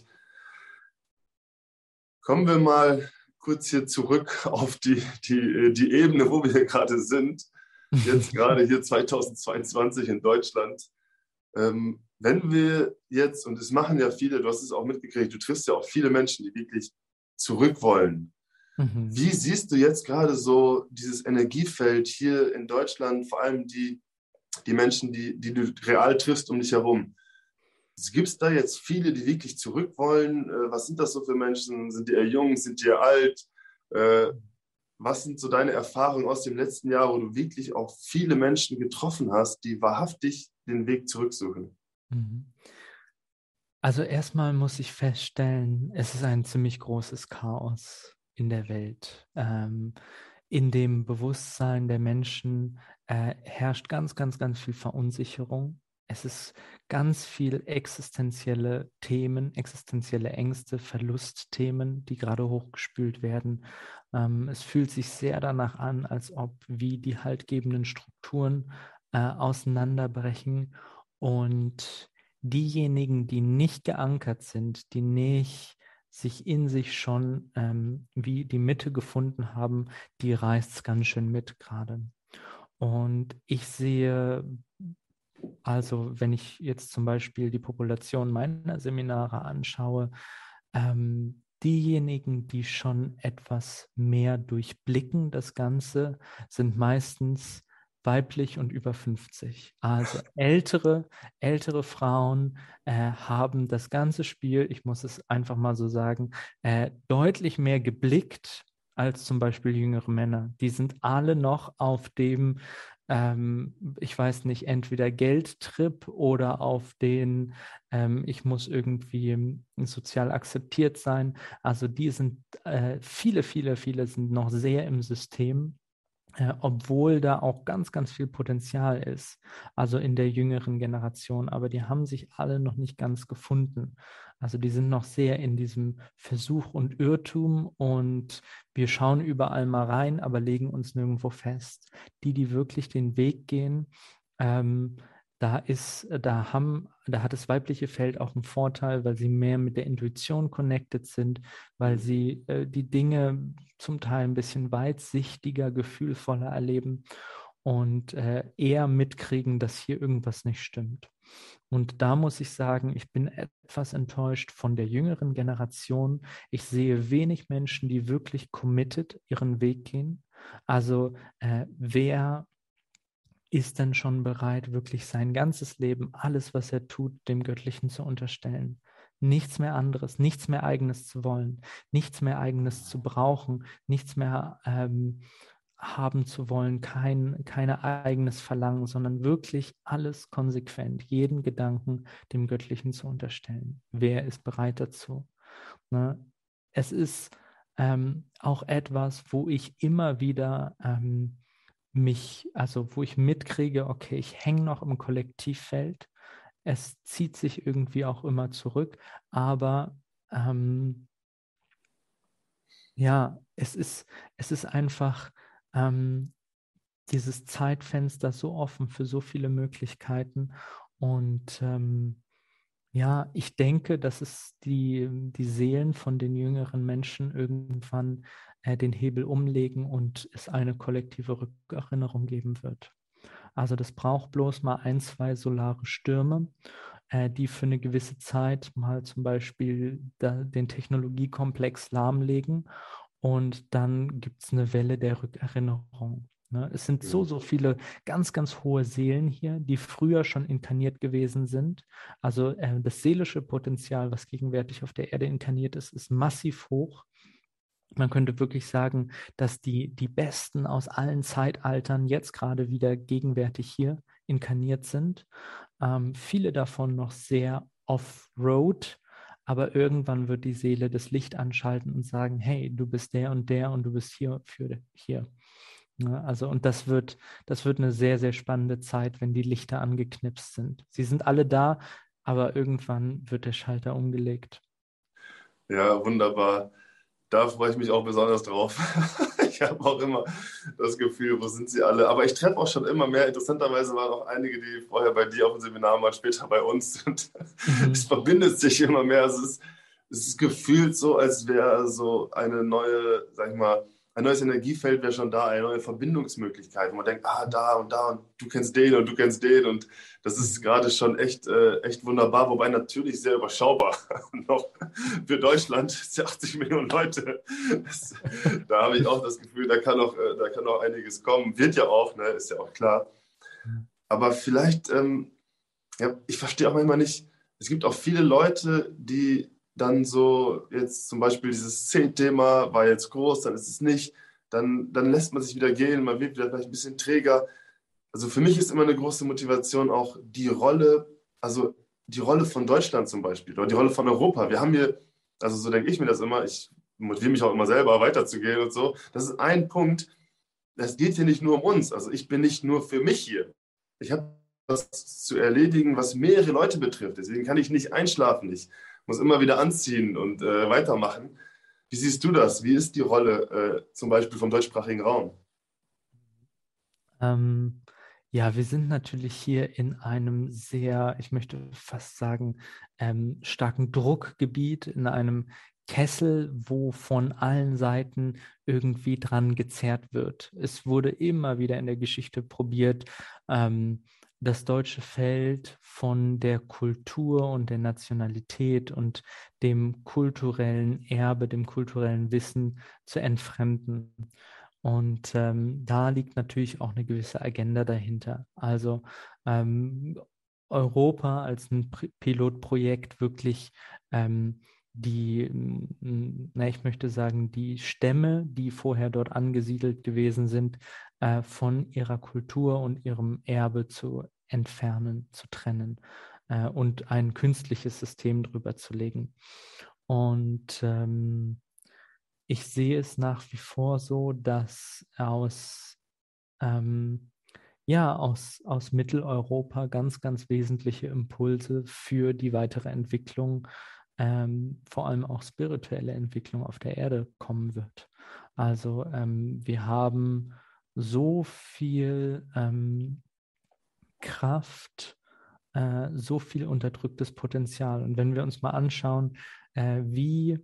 Kommen wir mal kurz hier zurück auf die, die, die Ebene, wo wir hier gerade sind. Jetzt gerade hier zweitausendzweiundzwanzig in Deutschland. Ähm, wenn wir jetzt, und es machen ja viele, du hast es auch mitgekriegt, du triffst ja auch viele Menschen, die wirklich zurück wollen. Mhm. Wie siehst du jetzt gerade so dieses Energiefeld hier in Deutschland, vor allem die, die Menschen, die, die du real triffst um dich herum? Gibt es da jetzt viele, die wirklich zurück wollen? Äh, was sind das so für Menschen? Sind die eher jung? Sind die eher alt? Äh, was sind so deine Erfahrungen aus dem letzten Jahr, wo du wirklich auch viele Menschen getroffen hast, die wahrhaftig den Weg zurücksuchen? Mhm. Also erstmal muss ich feststellen, es ist ein ziemlich großes Chaos in der Welt. Ähm, in dem Bewusstsein der Menschen äh, herrscht ganz, ganz, ganz viel Verunsicherung. Es ist ganz viel existenzielle Themen, existenzielle Ängste, Verlustthemen, die gerade hochgespült werden. Ähm, es fühlt sich sehr danach an, als ob wie die haltgebenden Strukturen äh, auseinanderbrechen und diejenigen, die nicht geankert sind, die nicht sich in sich schon ähm, wie die Mitte gefunden haben, die reißt es ganz schön mit gerade. Und ich sehe, also wenn ich jetzt zum Beispiel die Population meiner Seminare anschaue, ähm, diejenigen, die schon etwas mehr durchblicken, das Ganze, sind meistens weiblich und über fünfzig. Also ältere, ältere Frauen äh, haben das ganze Spiel, ich muss es einfach mal so sagen, äh, deutlich mehr geblickt als zum Beispiel jüngere Männer. Die sind alle noch auf dem ähm, ich weiß nicht, entweder Geldtrip oder auf den, ähm, ich muss irgendwie sozial akzeptiert sein. Also die sind, äh, viele, viele, viele sind noch sehr im System, äh, obwohl da auch ganz, ganz viel Potenzial ist, also in der jüngeren Generation. Aber die haben sich alle noch nicht ganz gefunden. Also die sind noch sehr in diesem Versuch und Irrtum und wir schauen überall mal rein, aber legen uns nirgendwo fest. Die, die wirklich den Weg gehen, ähm, da ist, da haben, da hat das weibliche Feld auch einen Vorteil, weil sie mehr mit der Intuition connected sind, weil sie äh, die Dinge zum Teil ein bisschen weitsichtiger, gefühlvoller erleben und äh, eher mitkriegen, dass hier irgendwas nicht stimmt. Und da muss ich sagen, ich bin etwas enttäuscht von der jüngeren Generation. Ich sehe wenig Menschen, die wirklich committed ihren Weg gehen. Also äh, wer ist denn schon bereit, wirklich sein ganzes Leben, alles, was er tut, dem Göttlichen zu unterstellen? Nichts mehr anderes, nichts mehr Eigenes zu wollen, nichts mehr Eigenes zu brauchen, nichts mehr ähm, haben zu wollen, kein, kein eigenes Verlangen, sondern wirklich alles konsequent, jeden Gedanken dem Göttlichen zu unterstellen. Wer ist bereit dazu? Ne? Es ist ähm, auch etwas, wo ich immer wieder ähm, mich, also wo ich mitkriege, okay, ich hänge noch im Kollektivfeld. Es zieht sich irgendwie auch immer zurück, aber ähm, ja, es ist, es ist einfach ähm, dieses Zeitfenster so offen für so viele Möglichkeiten. Und ähm, ja, ich denke, dass es die, die Seelen von den jüngeren Menschen irgendwann äh, den Hebel umlegen und es eine kollektive Rückerinnerung geben wird. Also das braucht bloß mal ein, zwei solare Stürme, äh, die für eine gewisse Zeit mal zum Beispiel da, den Technologiekomplex lahmlegen und dann gibt es eine Welle der Rückerinnerung. Ne? Es sind so, Mhm. so viele ganz, ganz hohe Seelen hier, die früher schon inkarniert gewesen sind. Also äh, das seelische Potenzial, was gegenwärtig auf der Erde inkarniert ist, ist massiv hoch. Man könnte wirklich sagen, dass die, die Besten aus allen Zeitaltern jetzt gerade wieder gegenwärtig hier inkarniert sind. Ähm, viele davon noch sehr off-road, aber irgendwann wird die Seele das Licht anschalten und sagen, hey, du bist der und der und du bist hier für hier. Ja, also, und das wird, das wird eine sehr, sehr spannende Zeit, wenn die Lichter angeknipst sind. Sie sind alle da, aber irgendwann wird der Schalter umgelegt. Ja, wunderbar. Da freue ich mich auch besonders drauf. Ich habe auch immer das Gefühl, wo sind sie alle? Aber ich treffe auch schon immer mehr. Interessanterweise waren auch einige, die vorher bei dir auf dem Seminar waren, später bei uns. Und es Mhm. verbindet sich immer mehr. Also es ist, es ist gefühlt so, als wäre so eine neue, sag ich mal, ein neues Energiefeld wäre schon da, eine neue Verbindungsmöglichkeit, wo man denkt, ah, da und da und du kennst den und du kennst den und das ist Mhm. gerade schon echt, äh, echt wunderbar, wobei natürlich sehr überschaubar noch für Deutschland, das ist ja achtzig Millionen Leute. Das, da habe ich auch das Gefühl, da kann noch, äh, da kann noch einiges kommen. Wird ja auch, ne, ist ja auch klar. Aber vielleicht, ähm, ja, ich verstehe auch manchmal nicht, es gibt auch viele Leute, die dann so jetzt zum Beispiel dieses Zehn-Thema war jetzt groß, dann ist es nicht, dann, dann lässt man sich wieder gehen, man wird wieder vielleicht ein bisschen träger. Also für mich ist immer eine große Motivation auch die Rolle, also die Rolle von Deutschland zum Beispiel oder die Rolle von Europa. Wir haben hier, also so denke ich mir das immer, ich motiviere mich auch immer selber weiterzugehen und so. Das ist ein Punkt, es geht hier nicht nur um uns. Also ich bin nicht nur für mich hier. Ich habe was zu erledigen, was mehrere Leute betrifft. Deswegen kann ich nicht einschlafen. Ich muss immer wieder anziehen und äh, weitermachen. Wie siehst du das? Wie ist die Rolle äh, zum Beispiel vom deutschsprachigen Raum? Ähm, ja, wir sind natürlich hier in einem sehr, ich möchte fast sagen, ähm, starken Druckgebiet, in einem Kessel, wo von allen Seiten irgendwie dran gezerrt wird. Es wurde immer wieder in der Geschichte probiert, ähm, das deutsche Feld von der Kultur und der Nationalität und dem kulturellen Erbe, dem kulturellen Wissen zu entfremden. Und ähm, da liegt natürlich auch eine gewisse Agenda dahinter. Also ähm, Europa als ein Pri- Pilotprojekt wirklich ähm, die, m, na, ich möchte sagen, die Stämme, die vorher dort angesiedelt gewesen sind, äh, von ihrer Kultur und ihrem Erbe zu entfernen, zu trennen äh, und ein künstliches System drüber zu legen. Und ähm, ich sehe es nach wie vor so, dass aus, ähm, ja, aus, aus Mitteleuropa ganz, ganz wesentliche Impulse für die weitere Entwicklung, ähm, vor allem auch spirituelle Entwicklung auf der Erde kommen wird. Also ähm, wir haben so viel ähm, Kraft, äh, so viel unterdrücktes Potenzial. Und wenn wir uns mal anschauen, äh, wie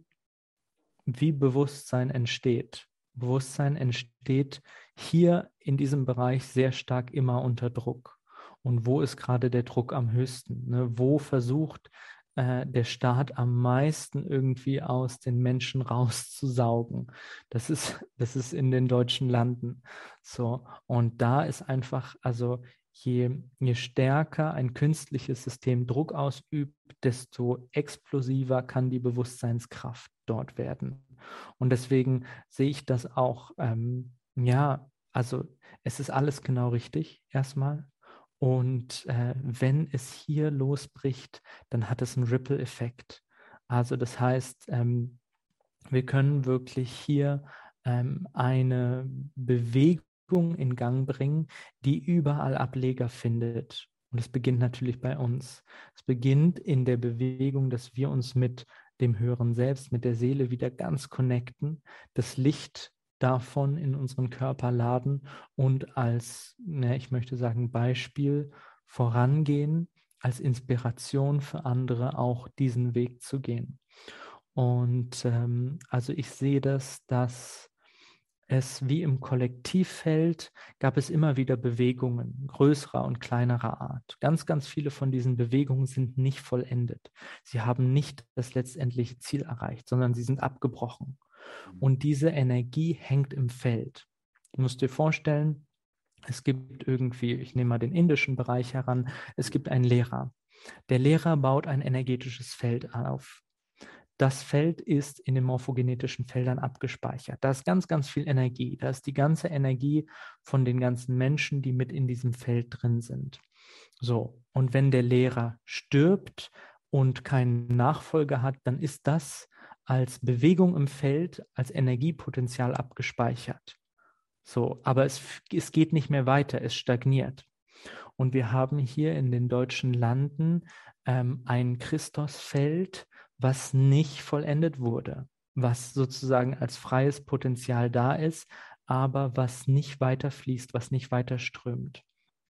wie Bewusstsein entsteht. Bewusstsein entsteht hier in diesem Bereich sehr stark immer unter Druck. Und wo ist gerade der Druck am höchsten? Ne? Wo versucht äh, der Staat am meisten irgendwie aus den Menschen rauszusaugen? Das ist, das ist in den deutschen Landen. So. Und da ist einfach, also je, je stärker ein künstliches System Druck ausübt, desto explosiver kann die Bewusstseinskraft dort werden. Und deswegen sehe ich das auch, ähm, ja, also es ist alles genau richtig erstmal. Und äh, wenn es hier losbricht, dann hat es einen Ripple-Effekt. Also das heißt, ähm, wir können wirklich hier ähm, eine Bewegung in Gang bringen, die überall Ableger findet. Und es beginnt natürlich bei uns. Es beginnt in der Bewegung, dass wir uns mit dem höheren Selbst, mit der Seele wieder ganz connecten, das Licht davon in unseren Körper laden und als, ne, ich möchte sagen, Beispiel vorangehen, als Inspiration für andere auch diesen Weg zu gehen. Und ähm, also ich sehe das, dass es wie im Kollektivfeld gab es immer wieder Bewegungen größerer und kleinerer Art. Ganz, ganz viele von diesen Bewegungen sind nicht vollendet. Sie haben nicht das letztendliche Ziel erreicht, sondern sie sind abgebrochen. Und diese Energie hängt im Feld. Du musst dir vorstellen, es gibt irgendwie, ich nehme mal den indischen Bereich heran, es gibt einen Lehrer. Der Lehrer baut ein energetisches Feld auf. Das Feld ist in den morphogenetischen Feldern abgespeichert. Da ist ganz, ganz viel Energie. Da ist die ganze Energie von den ganzen Menschen, die mit in diesem Feld drin sind. So, und wenn der Lehrer stirbt und keinen Nachfolger hat, dann ist das als Bewegung im Feld, als Energiepotenzial abgespeichert. So, aber es, es geht nicht mehr weiter, es stagniert. Und wir haben hier in den deutschen Landen ähm, ein Christusfeld, was nicht vollendet wurde, was sozusagen als freies Potenzial da ist, aber was nicht weiter fließt, was nicht weiter strömt.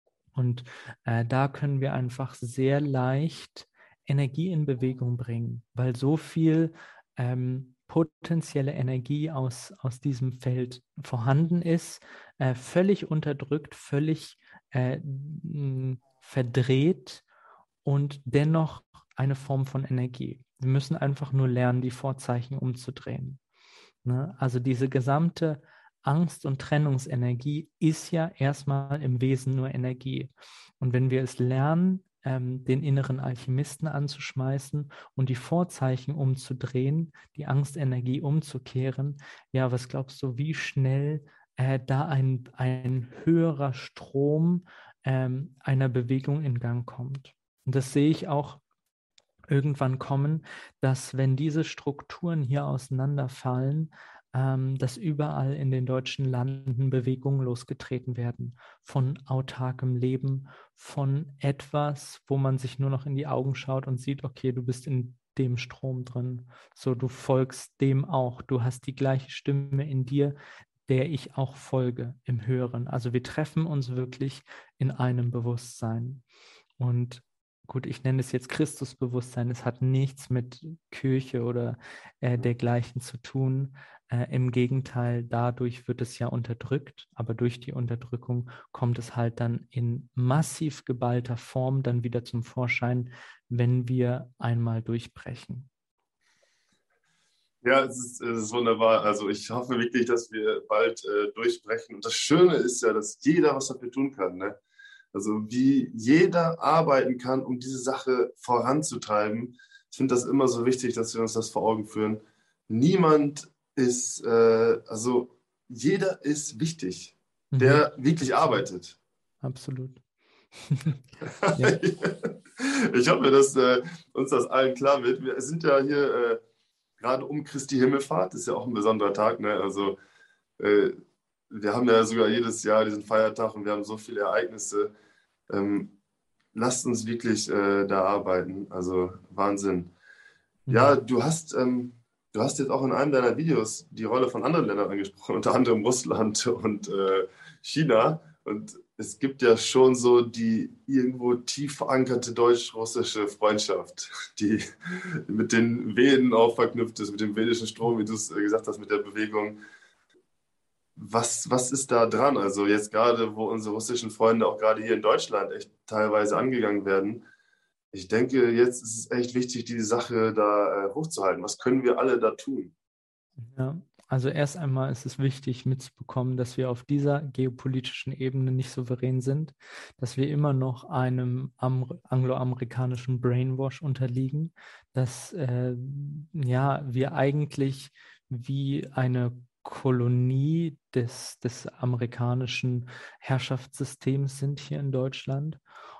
Und äh, da können wir einfach sehr leicht Energie in Bewegung bringen, weil so viel ähm, potenzielle Energie aus, aus diesem Feld vorhanden ist, äh, völlig unterdrückt, völlig äh, mh, verdreht und dennoch eine Form von Energie. Wir müssen einfach nur lernen, die Vorzeichen umzudrehen. Ne? Also diese gesamte Angst- und Trennungsenergie ist ja erstmal im Wesen nur Energie. Und wenn wir es lernen, ähm, den inneren Alchemisten anzuschmeißen und die Vorzeichen umzudrehen, die Angstenergie umzukehren, ja, was glaubst du, wie schnell äh, da ein, ein höherer Strom ähm, einer Bewegung in Gang kommt? Und das sehe ich auch irgendwann kommen, dass wenn diese Strukturen hier auseinanderfallen, ähm, dass überall in den deutschen Landen Bewegungen losgetreten werden von autarkem Leben, von etwas, wo man sich nur noch in die Augen schaut und sieht, okay, du bist in dem Strom drin, so du folgst dem auch, du hast die gleiche Stimme in dir, der ich auch folge im Höheren. Also wir treffen uns wirklich in einem Bewusstsein. Und gut, ich nenne es jetzt Christusbewusstsein. Es hat nichts mit Kirche oder äh, dergleichen zu tun. Äh, im Gegenteil, dadurch wird es ja unterdrückt, aber durch die Unterdrückung kommt es halt dann in massiv geballter Form dann wieder zum Vorschein, wenn wir einmal durchbrechen. Ja, es ist, es ist wunderbar. Also ich hoffe wirklich, dass wir bald äh, durchbrechen. Und das Schöne ist ja, dass jeder was dafür tun kann. Ne? Also wie jeder arbeiten kann, um diese Sache voranzutreiben. Ich finde das immer so wichtig, dass wir uns das vor Augen führen. Niemand ist, äh, also jeder ist wichtig. Mhm. der wirklich arbeitet. Absolut. Ja. Ich hoffe, dass äh, uns das allen klar wird. Wir sind ja hier äh, gerade um Christi Himmelfahrt, das ist ja auch ein besonderer Tag, ne? Also äh, wir haben ja sogar jedes Jahr diesen Feiertag und wir haben so viele Ereignisse. Ähm, lasst uns wirklich äh, da arbeiten. Also Wahnsinn. Ja, Mhm. du hast, ähm, du hast jetzt auch in einem deiner Videos die Rolle von anderen Ländern angesprochen, unter anderem Russland und äh, China. Und es gibt ja schon so die irgendwo tief verankerte deutsch-russische Freundschaft, die mit den Veden auch verknüpft ist, mit dem vedischen Strom, wie du es äh, gesagt hast, mit der Bewegung. Was, was ist da dran? Also jetzt gerade, wo unsere russischen Freunde auch gerade hier in Deutschland echt teilweise angegangen werden. Ich denke, jetzt ist es echt wichtig, die Sache da äh, hochzuhalten. Was können wir alle da tun? Ja, also erst einmal ist es wichtig mitzubekommen, dass wir auf dieser geopolitischen Ebene nicht souverän sind, dass wir immer noch einem Am- angloamerikanischen Brainwash unterliegen, dass äh, ja, wir eigentlich wie eine Kolonie des, des amerikanischen Herrschaftssystems sind hier in Deutschland.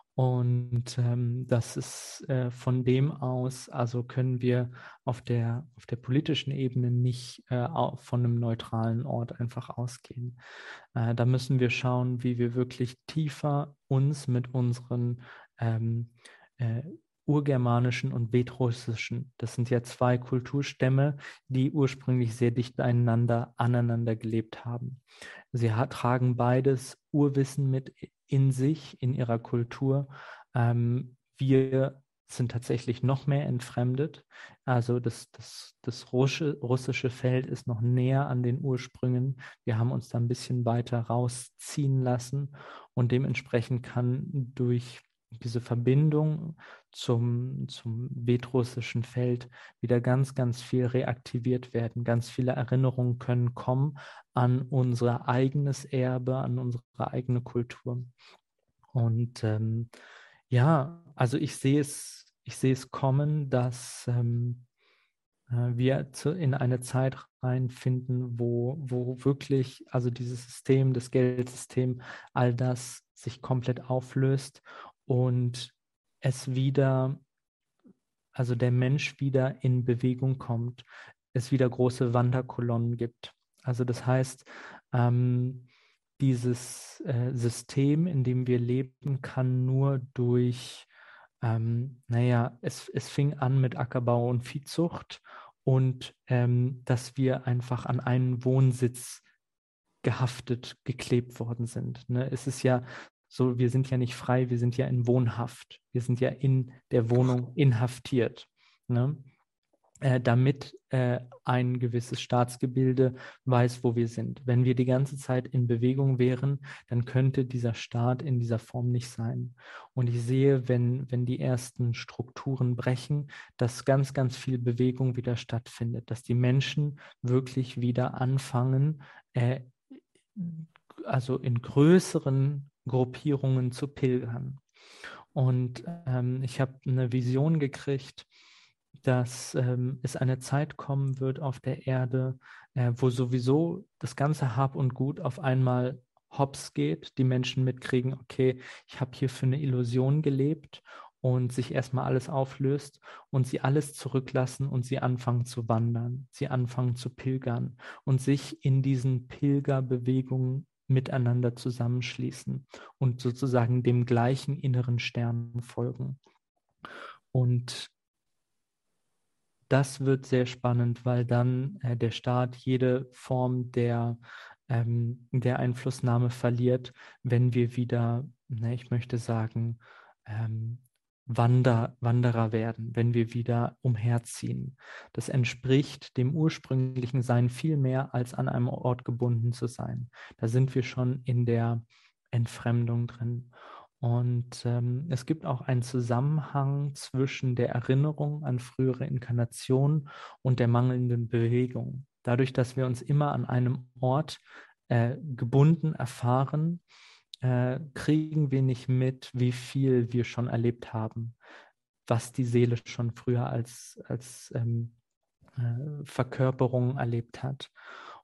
Und ähm, das ist äh, von dem aus, also können wir auf der, auf der politischen Ebene nicht äh, au- von einem neutralen Ort einfach ausgehen. Äh, da müssen wir schauen, wie wir wirklich tiefer uns mit unseren ähm, äh, urgermanischen und vetrussischen, das sind ja zwei Kulturstämme, die ursprünglich sehr dicht beieinander, aneinander gelebt haben. Sie hat, tragen beides Urwissen mit in sich, in ihrer Kultur. Ähm, wir sind tatsächlich noch mehr entfremdet. Also das, das, das russische, russische Feld ist noch näher an den Ursprüngen. Wir haben uns da ein bisschen weiter rausziehen lassen und dementsprechend kann durch diese Verbindung zum, zum vetrussischen Feld wieder ganz, ganz viel reaktiviert werden. Ganz viele Erinnerungen können kommen an unser eigenes Erbe, an unsere eigene Kultur. Und ähm, ja, also ich sehe es, ich sehe es kommen, dass ähm, äh, wir zu, in eine Zeit reinfinden, wo, wo wirklich, also dieses System, das Geldsystem, all das sich komplett auflöst und es wieder, also der Mensch wieder in Bewegung kommt, es wieder große Wanderkolonnen gibt. Also das heißt, ähm, dieses äh, System, in dem wir leben, kann nur durch, ähm, naja, es, es fing an mit Ackerbau und Viehzucht und ähm, dass wir einfach an einen Wohnsitz gehaftet, geklebt worden sind. Ne? Es ist ja so, wir sind ja nicht frei, wir sind ja in Wohnhaft. Wir sind ja in der Wohnung inhaftiert. Ne? Äh, damit äh, ein gewisses Staatsgebilde weiß, wo wir sind. Wenn wir die ganze Zeit in Bewegung wären, dann könnte dieser Staat in dieser Form nicht sein. Und ich sehe, wenn, wenn die ersten Strukturen brechen, dass ganz, ganz viel Bewegung wieder stattfindet, dass die Menschen wirklich wieder anfangen, äh, also in größeren Gruppierungen zu pilgern. Und ähm, ich habe eine Vision gekriegt, dass ähm, es eine Zeit kommen wird auf der Erde, äh, wo sowieso das ganze Hab und Gut auf einmal hops geht, die Menschen mitkriegen, okay, ich habe hier für eine Illusion gelebt und sich erstmal alles auflöst und sie alles zurücklassen und sie anfangen zu wandern, sie anfangen zu pilgern und sich in diesen Pilgerbewegungen miteinander zusammenschließen und sozusagen dem gleichen inneren Stern folgen. Und das wird sehr spannend, weil dann äh, der Staat jede Form der, ähm, der Einflussnahme verliert, wenn wir wieder, ne, ich möchte sagen, ähm, Wander, Wanderer werden, wenn wir wieder umherziehen. Das entspricht dem ursprünglichen Sein viel mehr, als an einem Ort gebunden zu sein. Da sind wir schon in der Entfremdung drin. Und ähm, es gibt auch einen Zusammenhang zwischen der Erinnerung an frühere Inkarnationen und der mangelnden Bewegung. Dadurch, dass wir uns immer an einem Ort äh, gebunden erfahren, äh, kriegen wir nicht mit, wie viel wir schon erlebt haben, was die Seele schon früher als, als ähm, äh, Verkörperung erlebt hat.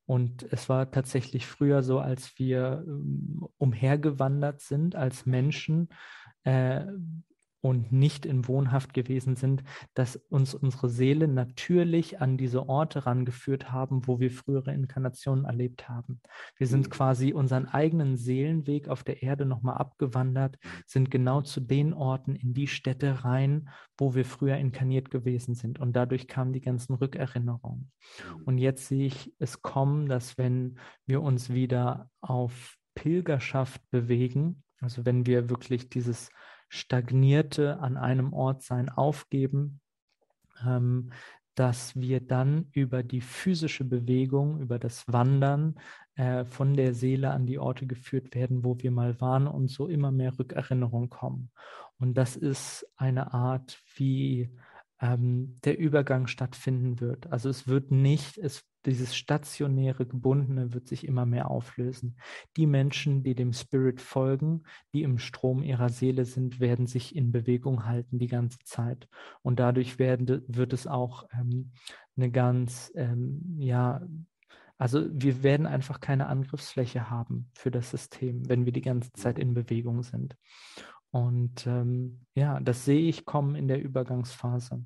Und es war tatsächlich früher so, als wir ähm, umhergewandert sind als Menschen, äh, und nicht in Wohnhaft gewesen sind, dass uns unsere Seele natürlich an diese Orte rangeführt haben, wo wir frühere Inkarnationen erlebt haben. Wir sind quasi unseren eigenen Seelenweg auf der Erde nochmal abgewandert, sind genau zu den Orten, in die Städte rein, wo wir früher inkarniert gewesen sind. Und dadurch kamen die ganzen Rückerinnerungen. Und jetzt sehe ich es kommen, dass wenn wir uns wieder auf Pilgerschaft bewegen, also wenn wir wirklich dieses stagnierte an einem Ort sein aufgeben, ähm, dass wir dann über die physische Bewegung, über das Wandern äh, von der Seele an die Orte geführt werden, wo wir mal waren und so immer mehr Rückerinnerung kommen. Und das ist eine Art, wie ähm, der Übergang stattfinden wird. Also es wird nicht, es, dieses stationäre, gebundene wird sich immer mehr auflösen. Die Menschen, die dem Spirit folgen, die im Strom ihrer Seele sind, werden sich in Bewegung halten die ganze Zeit. Und dadurch werden, wird es auch ähm, eine ganz, ähm, ja, also wir werden einfach keine Angriffsfläche haben für das System, wenn wir die ganze Zeit in Bewegung sind. Und ähm, ja, das sehe ich kommen in der Übergangsphase.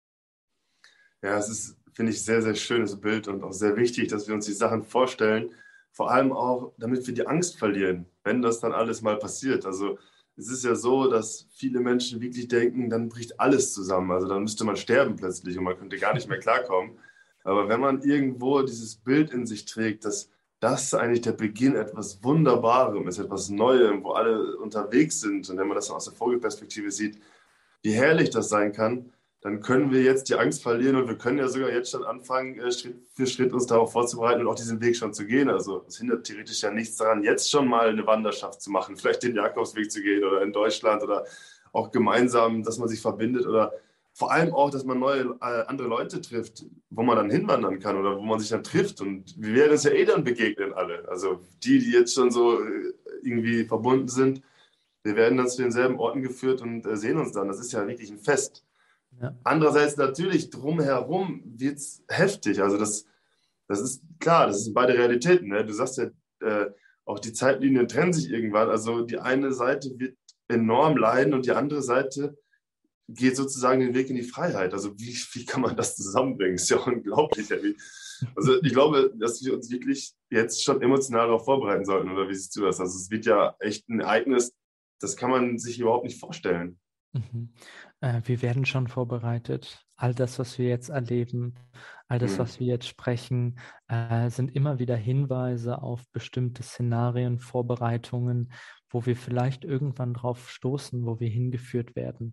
Ja, es ist, finde ich, sehr, sehr schönes Bild und auch sehr wichtig, dass wir uns die Sachen vorstellen. Vor allem auch, damit wir die Angst verlieren, wenn das dann alles mal passiert. Also es ist ja so, dass viele Menschen wirklich denken, dann bricht alles zusammen. Also dann müsste man sterben plötzlich und man könnte gar nicht mehr klarkommen. Aber wenn man irgendwo dieses Bild in sich trägt, dass das eigentlich der Beginn etwas Wunderbarem ist, etwas Neuem, wo alle unterwegs sind und wenn man das aus der Vogelperspektive sieht, wie herrlich das sein kann, dann können wir jetzt die Angst verlieren und wir können ja sogar jetzt schon anfangen, äh, Schritt für Schritt uns darauf vorzubereiten und auch diesen Weg schon zu gehen. Also es hindert theoretisch ja nichts daran, jetzt schon mal eine Wanderschaft zu machen, vielleicht den Jakobsweg zu gehen oder in Deutschland oder auch gemeinsam, dass man sich verbindet oder vor allem auch, dass man neue, äh, andere Leute trifft, wo man dann hinwandern kann oder wo man sich dann trifft. Und wir werden uns ja eh dann begegnen alle. Also die, die jetzt schon so äh, irgendwie verbunden sind, wir werden dann zu denselben Orten geführt und äh, sehen uns dann. Das ist ja wirklich ein Fest. Ja. Andererseits natürlich drumherum wird es heftig. Also das, das ist klar, das sind beide Realitäten. Ne? Du sagst ja, äh, auch die Zeitlinien trennen sich irgendwann. Also die eine Seite wird enorm leiden und die andere Seite geht sozusagen den Weg in die Freiheit. Also wie, wie kann man das zusammenbringen? Ist ja unglaublich. Also ich glaube, dass wir uns wirklich jetzt schon emotional darauf vorbereiten sollten. Oder wie siehst du das? Also es wird ja echt ein Ereignis, das kann man sich überhaupt nicht vorstellen. Mhm. Äh, wir werden schon vorbereitet. All das, was wir jetzt erleben, all das, Mhm. was wir jetzt sprechen, äh, sind immer wieder Hinweise auf bestimmte Szenarien, Vorbereitungen, wo wir vielleicht irgendwann drauf stoßen, wo wir hingeführt werden.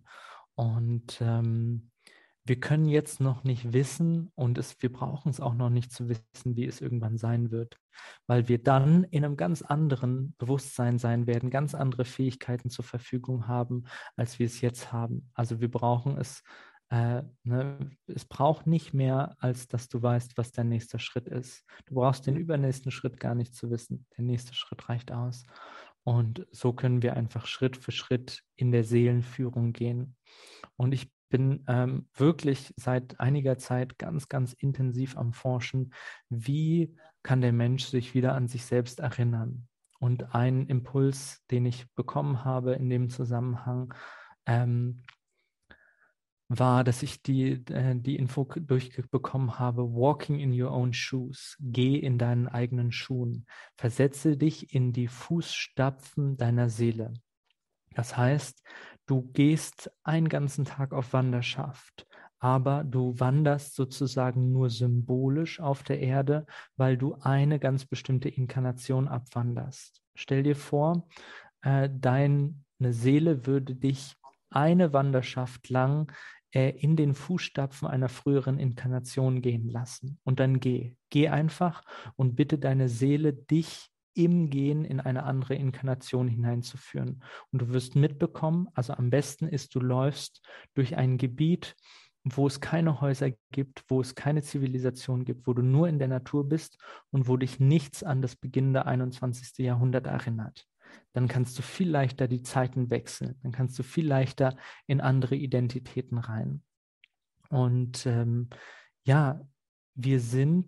Und ähm, wir können jetzt noch nicht wissen und es, wir brauchen es auch noch nicht zu wissen, wie es irgendwann sein wird, weil wir dann in einem ganz anderen Bewusstsein sein werden, ganz andere Fähigkeiten zur Verfügung haben, als wir es jetzt haben. Also wir brauchen es, äh, ne, es braucht nicht mehr, als dass du weißt, was dein nächster Schritt ist. Du brauchst den übernächsten Schritt gar nicht zu wissen. Der nächste Schritt reicht aus. Und so können wir einfach Schritt für Schritt in der Seelenführung gehen. Und ich bin ähm, wirklich seit einiger Zeit ganz, ganz intensiv am Forschen, wie kann der Mensch sich wieder an sich selbst erinnern. Und ein Impuls, den ich bekommen habe in dem Zusammenhang, ähm, war, dass ich die, äh, die Info durchbekommen habe, walking in your own shoes, geh in deinen eigenen Schuhen, versetze dich in die Fußstapfen deiner Seele. Das heißt, du gehst einen ganzen Tag auf Wanderschaft, aber du wanderst sozusagen nur symbolisch auf der Erde, weil du eine ganz bestimmte Inkarnation abwanderst. Stell dir vor, äh, deine Seele würde dich eine Wanderschaft lang äh, in den Fußstapfen einer früheren Inkarnation gehen lassen. Und dann geh. Geh einfach und bitte deine Seele, dich im Gehen in eine andere Inkarnation hineinzuführen. Und du wirst mitbekommen, also am besten ist, du läufst durch ein Gebiet, wo es keine Häuser gibt, wo es keine Zivilisation gibt, wo du nur in der Natur bist und wo dich nichts an das beginnende einundzwanzigste. Jahrhundert erinnert. Dann kannst du viel leichter die Zeiten wechseln. Dann kannst du viel leichter in andere Identitäten rein. Und ähm, ja, wir sind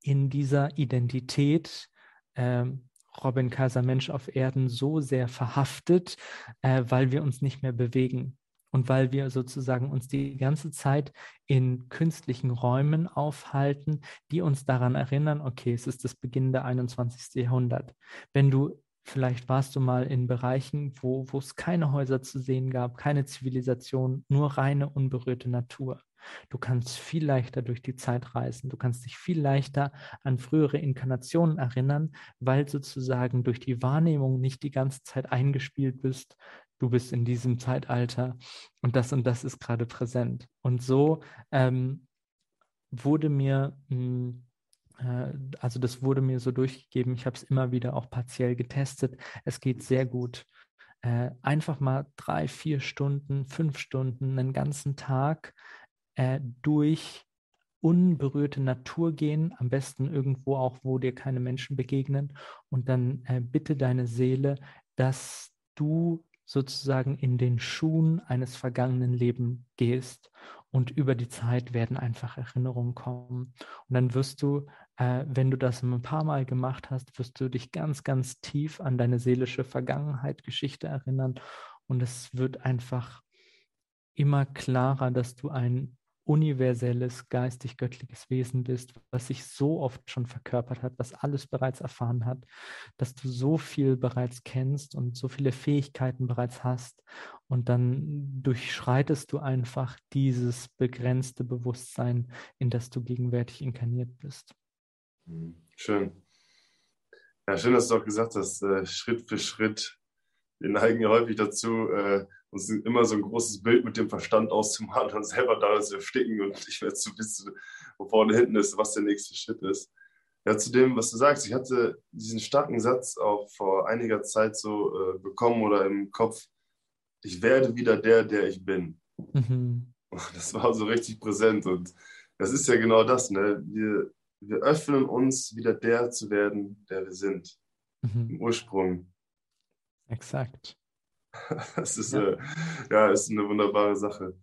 in dieser Identität ähm, Robin Kaiser Mensch auf Erden so sehr verhaftet, äh, weil wir uns nicht mehr bewegen und weil wir sozusagen uns die ganze Zeit in künstlichen Räumen aufhalten, die uns daran erinnern, okay, es ist das beginnende einundzwanzigste. Jahrhundert. Wenn du, vielleicht warst du mal in Bereichen, wo, wo es keine Häuser zu sehen gab, keine Zivilisation, nur reine, unberührte Natur. Du kannst viel leichter durch die Zeit reisen. Du kannst dich viel leichter an frühere Inkarnationen erinnern, weil sozusagen durch die Wahrnehmung nicht die ganze Zeit eingespielt bist. Du bist in diesem Zeitalter und das und das ist gerade präsent. Und so ähm, wurde mir, mh, äh, also das wurde mir so durchgegeben, ich habe es immer wieder auch partiell getestet. Es geht sehr gut. Äh, einfach mal drei, vier Stunden, fünf Stunden, einen ganzen Tag äh, durch unberührte Natur gehen, am besten irgendwo auch, wo dir keine Menschen begegnen und dann äh, bitte deine Seele, dass du sozusagen in den Schuhen eines vergangenen Lebens gehst und über die Zeit werden einfach Erinnerungen kommen und dann wirst du, äh, wenn du das ein paar Mal gemacht hast, wirst du dich ganz, ganz tief an deine seelische Vergangenheit, Geschichte erinnern und es wird einfach immer klarer, dass du ein universelles, geistig-göttliches Wesen bist, was sich so oft schon verkörpert hat, was alles bereits erfahren hat, dass du so viel bereits kennst und so viele Fähigkeiten bereits hast und dann durchschreitest du einfach dieses begrenzte Bewusstsein, in das du gegenwärtig inkarniert bist. Schön. Ja, schön, dass du auch gesagt hast, äh, Schritt für Schritt. Wir neigen ja häufig dazu, äh, uns immer so ein großes Bild mit dem Verstand auszumalen und selber darin zu ersticken und nicht mehr zu wissen, wo vorne hinten ist, was der nächste Schritt ist. Ja, zu dem, was du sagst, ich hatte diesen starken Satz auch vor einiger Zeit so äh, bekommen oder im Kopf, ich werde wieder der, der ich bin. Mhm. Das war so richtig präsent und das ist ja genau das, ne? Wir, wir öffnen uns, wieder der zu werden, der wir sind, Mhm. im Ursprung. Exakt. Das ist, Ja. äh, ja, ist eine wunderbare Sache.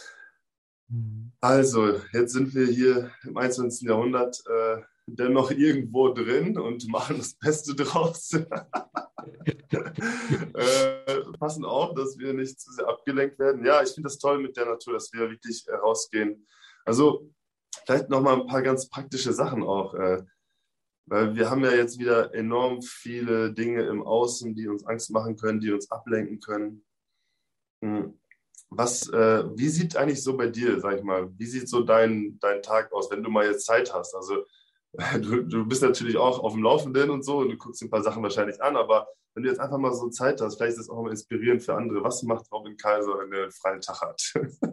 Mhm. Also, jetzt sind wir hier im einundzwanzigsten. Jahrhundert äh, dennoch irgendwo drin und machen das Beste draus. äh, passen auf, dass wir nicht zu sehr abgelenkt werden. Ja, ich finde das toll mit der Natur, dass wir wirklich äh, rausgehen. Also, vielleicht nochmal ein paar ganz praktische Sachen auch. Äh, weil wir haben ja jetzt wieder enorm viele Dinge im Außen, die uns Angst machen können, die uns ablenken können. Hm. Was, äh, wie sieht eigentlich so bei dir, sag ich mal, wie sieht so dein, dein Tag aus, wenn du mal jetzt Zeit hast? Also du, du bist natürlich auch auf dem Laufenden und so und du guckst dir ein paar Sachen wahrscheinlich an, aber wenn du jetzt einfach mal so Zeit hast, vielleicht ist das auch mal inspirierend für andere. Was macht Robin Kaiser, wenn er einen freien Tag hat?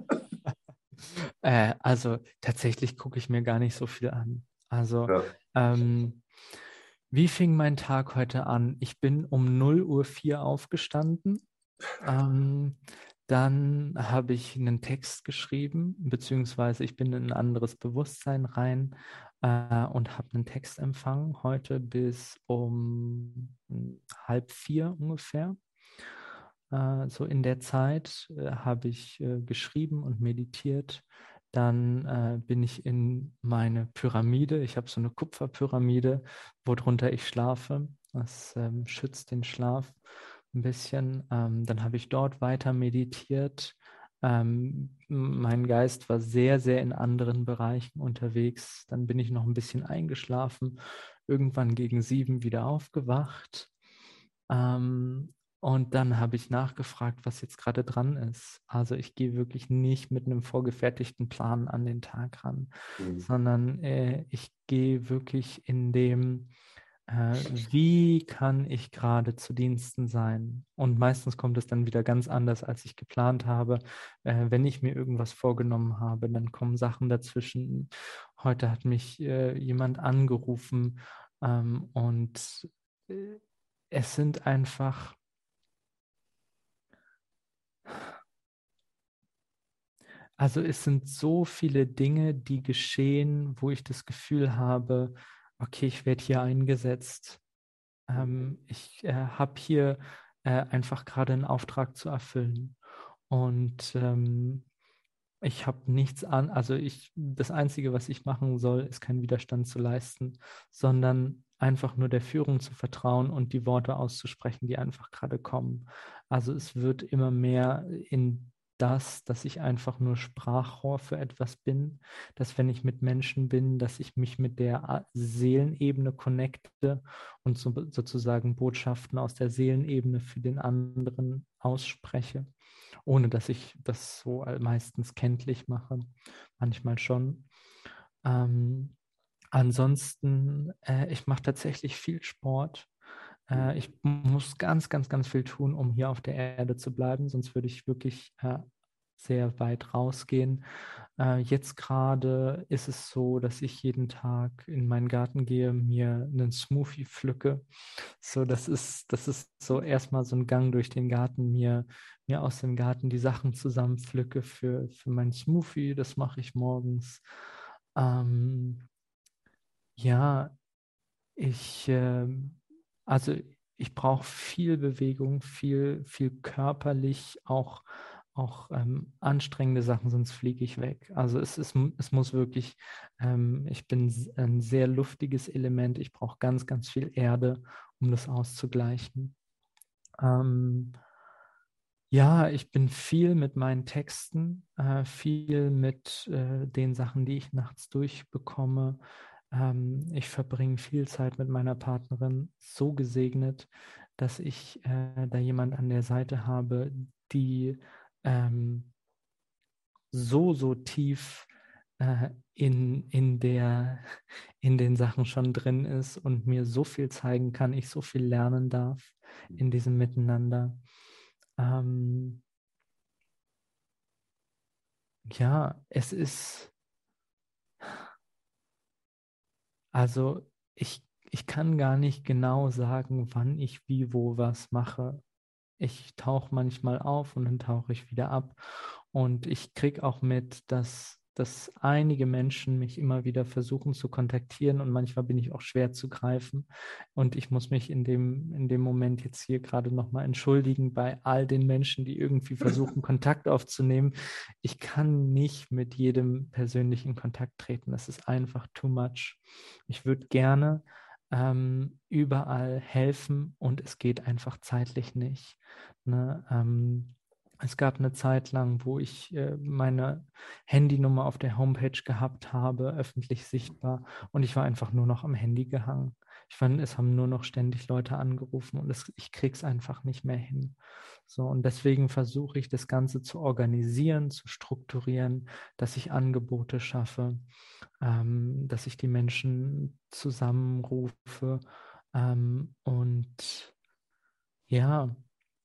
Äh, also tatsächlich gucke ich mir gar nicht so viel an. Also Ja. ähm, wie fing mein Tag heute an? Ich bin um null Uhr vier aufgestanden. Ähm, dann habe ich einen Text geschrieben, beziehungsweise ich bin in ein anderes Bewusstsein rein äh, und habe einen Text empfangen, heute bis um hm, halb vier ungefähr. Äh, so in der Zeit äh, habe ich äh, geschrieben und meditiert. Dann äh, bin ich in meine Pyramide. Ich habe so eine Kupferpyramide, worunter ich schlafe. Das ähm, schützt den Schlaf ein bisschen. Ähm, dann habe ich dort weiter meditiert. Ähm, mein Geist war sehr, sehr in anderen Bereichen unterwegs. Dann bin ich noch ein bisschen eingeschlafen, irgendwann gegen sieben wieder aufgewacht. Ähm, und dann habe ich nachgefragt, was jetzt gerade dran ist. Also ich gehe wirklich nicht mit einem vorgefertigten Plan an den Tag ran, Hm. sondern äh, ich gehe wirklich in dem, äh, wie kann ich gerade zu Diensten sein? Und meistens kommt es dann wieder ganz anders, als ich geplant habe. Äh, wenn ich mir irgendwas vorgenommen habe, dann kommen Sachen dazwischen. Heute hat mich äh, jemand angerufen ähm, und äh, es sind einfach, also es sind so viele Dinge, die geschehen, wo ich das Gefühl habe, okay, ich werde hier eingesetzt. Ähm, ich äh, habe hier äh, einfach gerade einen Auftrag zu erfüllen. Und ähm, Ich habe nichts an, also ich, das Einzige, was ich machen soll, ist keinen Widerstand zu leisten, sondern einfach nur der Führung zu vertrauen und die Worte auszusprechen, die einfach gerade kommen. Also es wird immer mehr in das, dass ich einfach nur Sprachrohr für etwas bin, dass wenn ich mit Menschen bin, dass ich mich mit der A- Seelenebene connecte und so, sozusagen Botschaften aus der Seelenebene für den anderen ausspreche, ohne dass ich das so meistens kenntlich mache, manchmal schon. Ähm, ansonsten, äh, ich mache tatsächlich viel Sport. Äh, ich muss ganz, ganz, ganz viel tun, um hier auf der Erde zu bleiben, sonst würde ich wirklich äh, sehr weit rausgehen. Äh, jetzt gerade ist es so, dass ich jeden Tag in meinen Garten gehe, mir einen Smoothie pflücke. So, das ist, das ist so erstmal so ein Gang durch den Garten, mir, mir aus dem Garten die Sachen zusammenpflücke für, für meinen Smoothie. Das mache ich morgens. Ähm, ja, ich, ähm, also ich brauche viel Bewegung, viel, viel körperlich, auch, auch ähm, anstrengende Sachen, sonst fliege ich weg. Also es, ist, es muss wirklich, ähm, ich bin s- ein sehr luftiges Element, ich brauche ganz, ganz viel Erde, um das auszugleichen. Ähm, ja, ich bin viel mit meinen Texten, äh, viel mit äh, den Sachen, die ich nachts durchbekomme. Ähm, ich verbringe viel Zeit mit meiner Partnerin, so gesegnet, dass ich äh, da jemand an der Seite habe, die ähm, so, so tief äh, in, in der, in den Sachen schon drin ist und mir so viel zeigen kann, ich so viel lernen darf in diesem Miteinander. Ähm, Ja, es ist, also ich, ich kann gar nicht genau sagen, wann ich wie, wo, was mache. Ich tauche manchmal auf und dann tauche ich wieder ab. Und ich kriege auch mit, dass, dass einige Menschen mich immer wieder versuchen zu kontaktieren und manchmal bin ich auch schwer zu greifen. Und ich muss mich in dem, in dem Moment jetzt hier gerade nochmal entschuldigen bei all den Menschen, die irgendwie versuchen, Kontakt aufzunehmen. Ich kann nicht mit jedem persönlich in Kontakt treten. Das ist einfach too much. Ich würde gerne ähm, überall helfen und es geht einfach zeitlich nicht. Ne? Ähm, es gab eine Zeit lang, wo ich äh, meine Handynummer auf der Homepage gehabt habe, öffentlich sichtbar, und ich war einfach nur noch am Handy gehangen. Ich fand, es haben nur noch ständig Leute angerufen und es, ich krieg's einfach nicht mehr hin. So, und deswegen versuche ich, das Ganze zu organisieren, zu strukturieren, dass ich Angebote schaffe, ähm, dass ich die Menschen zusammenrufe ähm, und ja,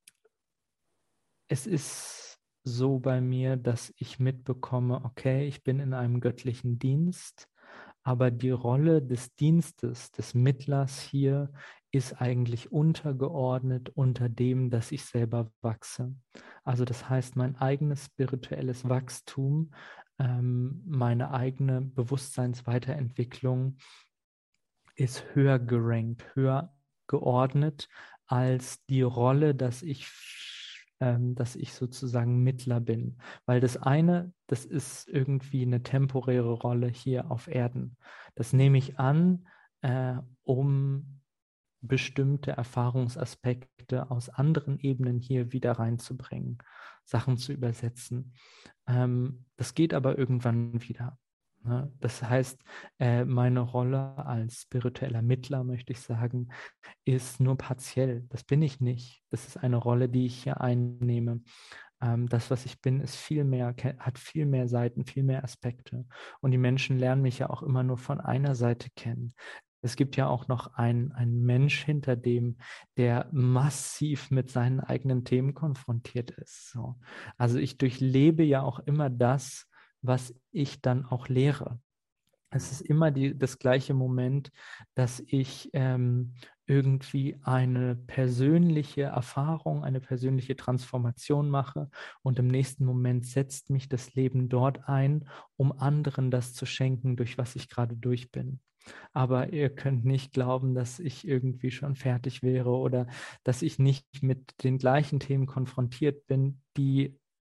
es ist so bei mir, dass ich mitbekomme, okay, ich bin in einem göttlichen Dienst, aber die Rolle des Dienstes, des Mittlers hier, ist eigentlich untergeordnet unter dem, dass ich selber wachse. Also das heißt, mein eigenes spirituelles Wachstum, ähm, meine eigene Bewusstseinsweiterentwicklung ist höher gerankt, höher geordnet als die Rolle, dass ich, ähm, dass ich sozusagen Mittler bin. Weil das eine, das ist irgendwie eine temporäre Rolle hier auf Erden. Das nehme ich an, äh, um bestimmte Erfahrungsaspekte aus anderen Ebenen hier wieder reinzubringen, Sachen zu übersetzen. Ähm, das geht aber irgendwann wieder. Ne? Das heißt, äh, meine Rolle als spiritueller Mittler, möchte ich sagen, ist nur partiell. Das bin ich nicht. Das ist eine Rolle, die ich hier einnehme. Ähm, das, was ich bin, ist viel mehr, hat viel mehr Seiten, viel mehr Aspekte. Und die Menschen lernen mich ja auch immer nur von einer Seite kennen. Es gibt ja auch noch einen, einen Mensch hinter dem, der massiv mit seinen eigenen Themen konfrontiert ist. So. Also ich durchlebe ja auch immer das, was ich dann auch lehre. Es ist immer die, das gleiche Moment, dass ich ähm, irgendwie eine persönliche Erfahrung, eine persönliche Transformation mache und im nächsten Moment setzt mich das Leben dort ein, um anderen das zu schenken, durch was ich gerade durch bin. Aber ihr könnt nicht glauben, dass ich irgendwie schon fertig wäre oder dass ich nicht mit den gleichen Themen konfrontiert bin, die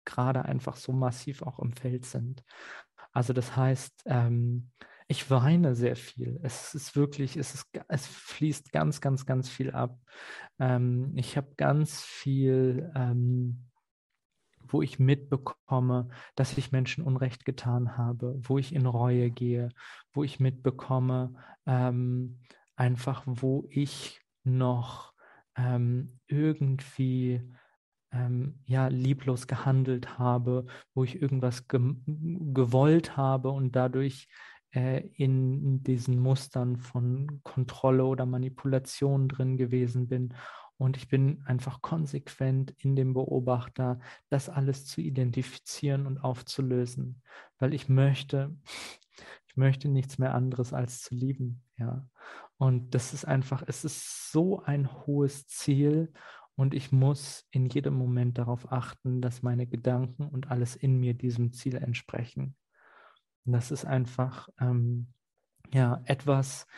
gerade einfach so massiv auch im Feld sind. Also das heißt, ähm, ich weine sehr viel. Es ist wirklich, es ist, es fließt ganz, ganz, ganz viel ab. Ähm, ich habe ganz viel, ähm, wo ich mitbekomme, dass ich Menschen Unrecht getan habe, wo ich in Reue gehe, wo ich mitbekomme, ähm, einfach, wo ich noch ähm, irgendwie ähm, ja, lieblos gehandelt habe, wo ich irgendwas ge gewollt habe und dadurch äh, in diesen Mustern von Kontrolle oder Manipulation drin gewesen bin. Und ich bin einfach konsequent in dem Beobachter, das alles zu identifizieren und aufzulösen, weil ich möchte, ich möchte nichts mehr anderes als zu lieben, ja. Und das ist einfach, es ist so ein hohes Ziel und ich muss in jedem Moment darauf achten, dass meine Gedanken und alles in mir diesem Ziel entsprechen. Und das ist einfach, ähm, ja, etwas,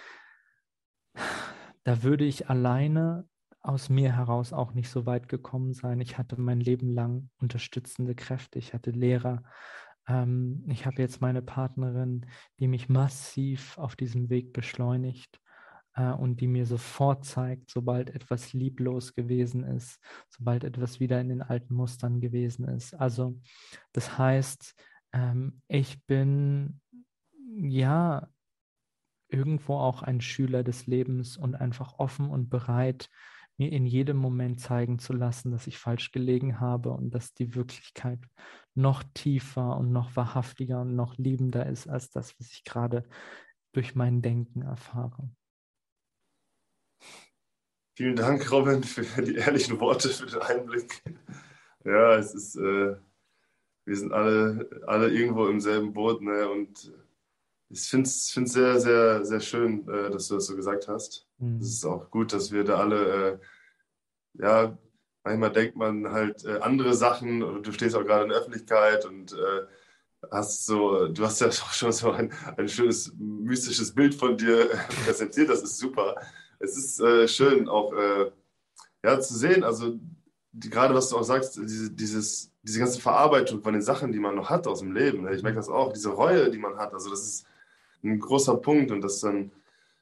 da würde ich alleine aus mir heraus auch nicht so weit gekommen sein. Ich hatte mein Leben lang unterstützende Kräfte, ich hatte Lehrer. Ähm, ich habe jetzt meine Partnerin, die mich massiv auf diesem Weg beschleunigt äh, und die mir sofort zeigt, sobald etwas lieblos gewesen ist, sobald etwas wieder in den alten Mustern gewesen ist. Also das heißt, ähm, ich bin ja irgendwo auch ein Schüler des Lebens und einfach offen und bereit, mir in jedem Moment zeigen zu lassen, dass ich falsch gelegen habe und dass die Wirklichkeit noch tiefer und noch wahrhaftiger und noch liebender ist als das, was ich gerade durch mein Denken erfahre. Vielen Dank, Robin, für die ehrlichen Worte, für den Einblick. Ja, es ist, äh, wir sind alle, alle irgendwo im selben Boot, ne? Und ich finde es sehr, sehr, sehr schön, äh, dass du das so gesagt hast. Es Mhm. ist auch gut, dass wir da alle, äh, ja, manchmal denkt man halt äh, andere Sachen und du stehst auch gerade in der Öffentlichkeit und äh, hast so, du hast ja auch schon so ein, ein schönes mystisches Bild von dir präsentiert. Das ist super. Es ist äh, schön auch äh, ja, zu sehen, also die, gerade was du auch sagst, diese, dieses, diese ganze Verarbeitung von den Sachen, die man noch hat aus dem Leben. Ne? Ich merke das auch, diese Reue, die man hat. Also das ist ein großer Punkt und das dann,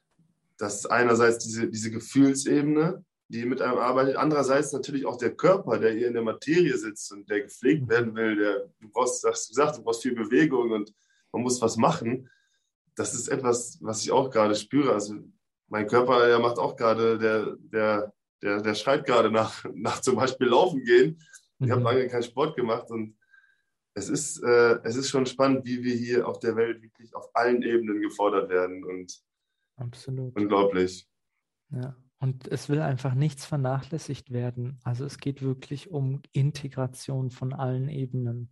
das ist einerseits diese, diese Gefühlsebene, die mit einem arbeitet, andererseits natürlich auch der Körper, der hier in der Materie sitzt und der gepflegt Mhm. werden will, der, du brauchst, hast du gesagt, du brauchst viel Bewegung und man muss was machen. Das ist etwas, was ich auch gerade spüre. Also mein Körper, der macht auch gerade, der, der, der, der schreit gerade nach, nach zum Beispiel Laufen gehen. Ich habe Mhm. lange keinen Sport gemacht und es ist, äh, es ist schon spannend, wie wir hier auf der Welt wirklich auf allen Ebenen gefordert werden und Absolut. unglaublich. Ja. Und es will einfach nichts vernachlässigt werden. Also es geht wirklich um Integration von allen Ebenen.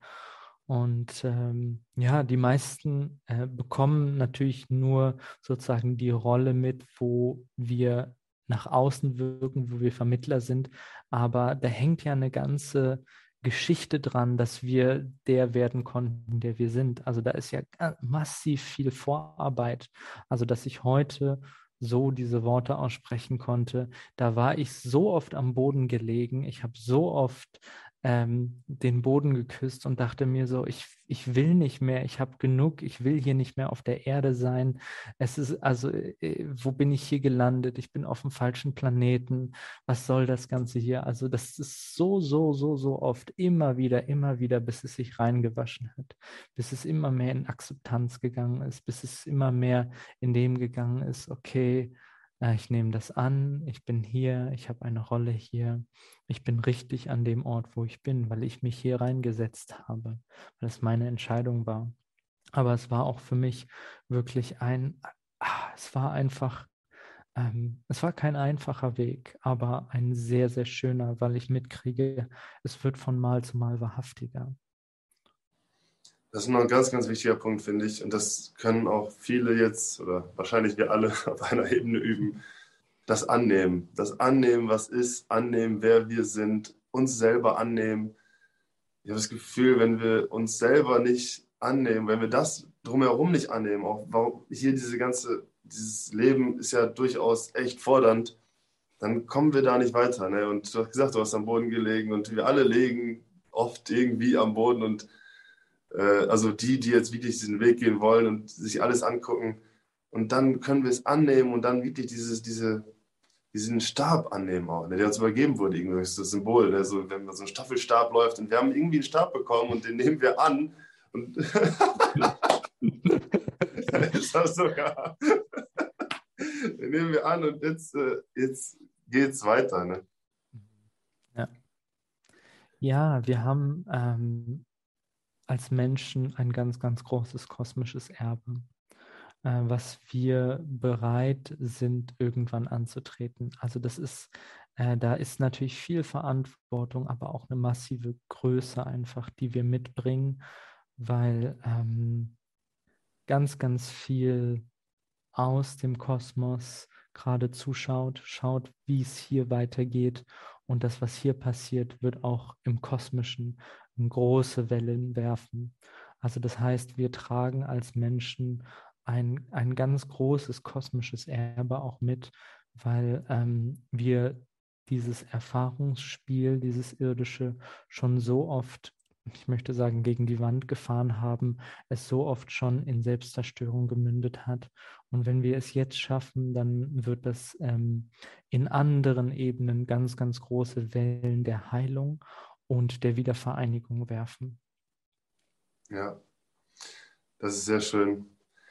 Und ähm, ja, die meisten äh, bekommen natürlich nur sozusagen die Rolle mit, wo wir nach außen wirken, wo wir Vermittler sind. Aber da hängt ja eine ganze Geschichte dran, dass wir der werden konnten, der wir sind. Also da ist ja ga- massiv viel Vorarbeit. Also dass ich heute so diese Worte aussprechen konnte. Da war ich so oft am Boden gelegen. Ich habe so oft ähm, den Boden geküsst und dachte mir so, ich, ich will nicht mehr, ich habe genug, ich will hier nicht mehr auf der Erde sein. Es ist also, äh, wo bin ich hier gelandet? Ich bin auf dem falschen Planeten. Was soll das Ganze hier? Also das ist so, so, so, so oft, immer wieder, immer wieder, bis es sich reingewaschen hat, bis es immer mehr in Akzeptanz gegangen ist, bis es immer mehr in dem gegangen ist, okay, äh, ich nehme das an, ich bin hier, ich habe eine Rolle hier, ich bin richtig an dem Ort, wo ich bin, weil ich mich hier reingesetzt habe, weil es meine Entscheidung war. Aber es war auch für mich wirklich ein, ah, es war einfach, ähm, es war kein einfacher Weg, aber ein sehr, sehr schöner, weil ich mitkriege, es wird von Mal zu Mal wahrhaftiger. Das ist noch ein ganz, ganz wichtiger Punkt, finde ich. Und das können auch viele jetzt, oder wahrscheinlich wir alle auf einer Ebene üben, das Annehmen. Das Annehmen, was ist, annehmen, wer wir sind, uns selber annehmen. Ich habe das Gefühl, wenn wir uns selber nicht annehmen, wenn wir das drumherum nicht annehmen, auch warum hier diese ganze, dieses Leben ist ja durchaus echt fordernd, dann kommen wir da nicht weiter. Ne? Und du hast gesagt, du hast am Boden gelegen und wir alle legen oft irgendwie am Boden und äh, also die, die jetzt wirklich diesen Weg gehen wollen und sich alles angucken und dann können wir es annehmen und dann wirklich dieses, diese, diesen Stab annehmen auch, ne, der uns übergeben wurde, irgendwie das ist das Symbol, ne, so, wenn man so ein Staffelstab läuft und wir haben irgendwie einen Stab bekommen und den nehmen wir an und ist das sogar, den nehmen wir an und jetzt, äh, jetzt geht's weiter, ne? Ja, ja wir haben ähm, als Menschen ein ganz, ganz großes kosmisches Erbe, äh, was wir bereit sind, irgendwann anzutreten. Also das ist, äh, da ist natürlich viel Verantwortung, aber auch eine massive Größe einfach, die wir mitbringen, weil ähm, ganz, ganz viel aus dem Kosmos gerade zuschaut, schaut, wie es hier weitergeht. Und das, was hier passiert, wird auch im Kosmischen große Wellen werfen. Also das heißt, wir tragen als Menschen ein, ein ganz großes kosmisches Erbe auch mit, weil ähm, wir dieses Erfahrungsspiel, dieses irdische schon so oft, ich möchte sagen, gegen die Wand gefahren haben, es so oft schon in Selbstzerstörung gemündet hat. Und wenn wir es jetzt schaffen, dann wird das ähm, in anderen Ebenen ganz, ganz große Wellen der Heilung und der Wiedervereinigung werfen. Ja, das ist sehr schön.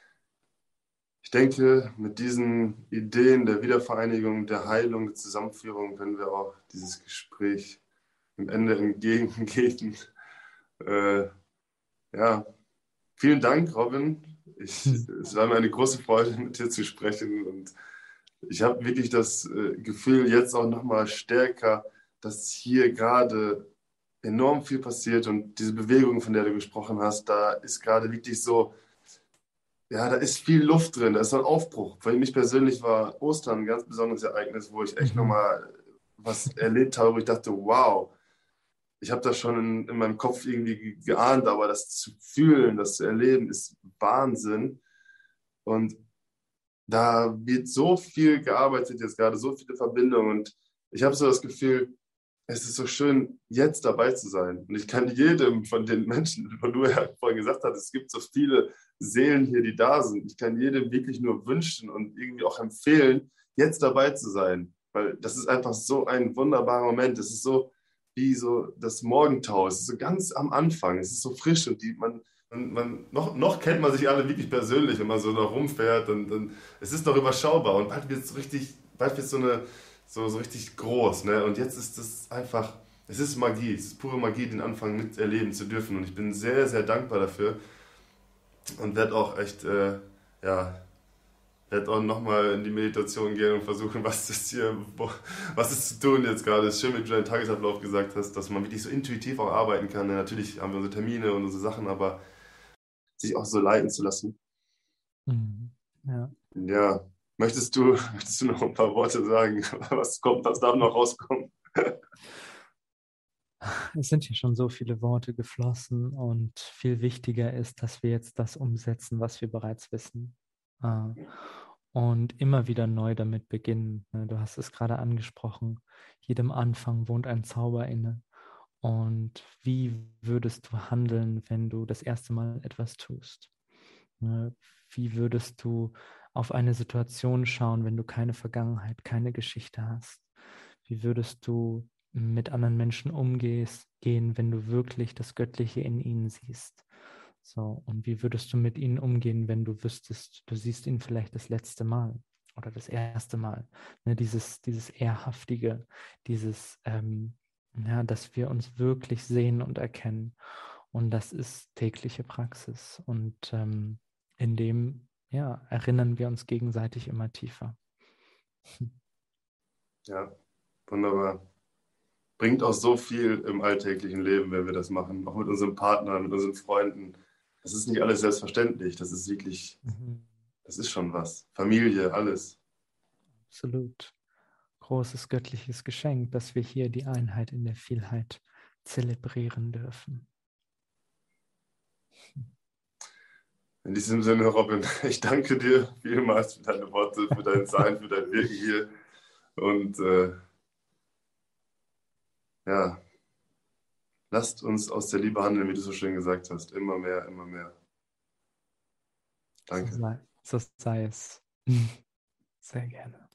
Ich denke, mit diesen Ideen der Wiedervereinigung, der Heilung, der Zusammenführung können wir auch dieses Gespräch dem Ende entgegengehen. Äh, ja, vielen Dank, Robin. Ich, Hm. es war mir eine große Freude, mit dir zu sprechen. Und ich habe wirklich das äh, Gefühl, jetzt auch nochmal stärker, dass hier gerade enorm viel passiert und diese Bewegung, von der du gesprochen hast, da ist gerade wirklich so, ja, da ist viel Luft drin, da ist so ein Aufbruch. Für mich persönlich war Ostern ein ganz besonderes Ereignis, wo ich echt Mhm. nochmal was erlebt habe, wo ich dachte, wow, ich habe das schon in, in meinem Kopf irgendwie geahnt, aber das zu fühlen, das zu erleben, ist Wahnsinn. Und da wird so viel gearbeitet jetzt gerade, so viele Verbindungen. Und ich habe so das Gefühl, es ist so schön, jetzt dabei zu sein. Und ich kann jedem von den Menschen, von du ja vorhin gesagt hast, es gibt so viele Seelen hier, die da sind. Ich kann jedem wirklich nur wünschen und irgendwie auch empfehlen, jetzt dabei zu sein. Weil das ist einfach so ein wunderbarer Moment. Es ist so wie so das Morgentau. Es ist so ganz am Anfang. Es ist so frisch und die, man, man, man noch, noch kennt man sich alle wirklich persönlich, wenn man so da rumfährt. Und, und es ist doch überschaubar. Und bald wird es richtig, bald wird so eine so, so richtig groß, ne? Und jetzt ist es einfach, es ist Magie, es ist pure Magie, den Anfang miterleben zu dürfen. Und ich bin sehr, sehr dankbar dafür und werde auch echt, äh, ja, werde auch nochmal in die Meditation gehen und versuchen, was ist hier, was ist zu tun jetzt gerade. Es ist schön, wie du deinen Tagesablauf gesagt hast, dass man wirklich so intuitiv auch arbeiten kann. Ja, natürlich haben wir unsere Termine und unsere Sachen, aber sich auch so leiten zu lassen. Mhm. Ja. Ja, möchtest du, möchtest du noch ein paar Worte sagen? Was kommt, was darf noch rauskommen? Es sind hier schon so viele Worte geflossen und viel wichtiger ist, dass wir jetzt das umsetzen, was wir bereits wissen. Äh, Und immer wieder neu damit beginnen. Ne? Du hast es gerade angesprochen. Jedem Anfang wohnt ein Zauber inne. Und wie würdest du handeln, wenn du das erste Mal etwas tust? Ne? Wie würdest du auf eine Situation schauen, wenn du keine Vergangenheit, keine Geschichte hast? Wie würdest du mit anderen Menschen umgehst, gehen, wenn du wirklich das Göttliche in ihnen siehst? So, und wie würdest du mit ihnen umgehen, wenn du wüsstest, du siehst ihn vielleicht das letzte Mal oder das erste Mal? Ne, dieses, dieses Ehrhaftige, dieses, ähm, ja, dass wir uns wirklich sehen und erkennen. Und das ist tägliche Praxis. Und ähm, in dem, ja, erinnern wir uns gegenseitig immer tiefer. Ja, wunderbar. Bringt auch so viel im alltäglichen Leben, wenn wir das machen, auch mit unseren Partnern, mit unseren Freunden. Das ist nicht alles selbstverständlich. Das ist wirklich, Mhm. das ist schon was. Familie, alles. Absolut. Großes göttliches Geschenk, dass wir hier die Einheit in der Vielheit zelebrieren dürfen. In diesem Sinne, Robin, ich danke dir vielmals für deine Worte, für dein Sein, für dein Wirken hier. Und äh, ja, lasst uns aus der Liebe handeln, wie du so schön gesagt hast. Immer mehr, immer mehr. Danke. So sei, so sei es. Sehr gerne.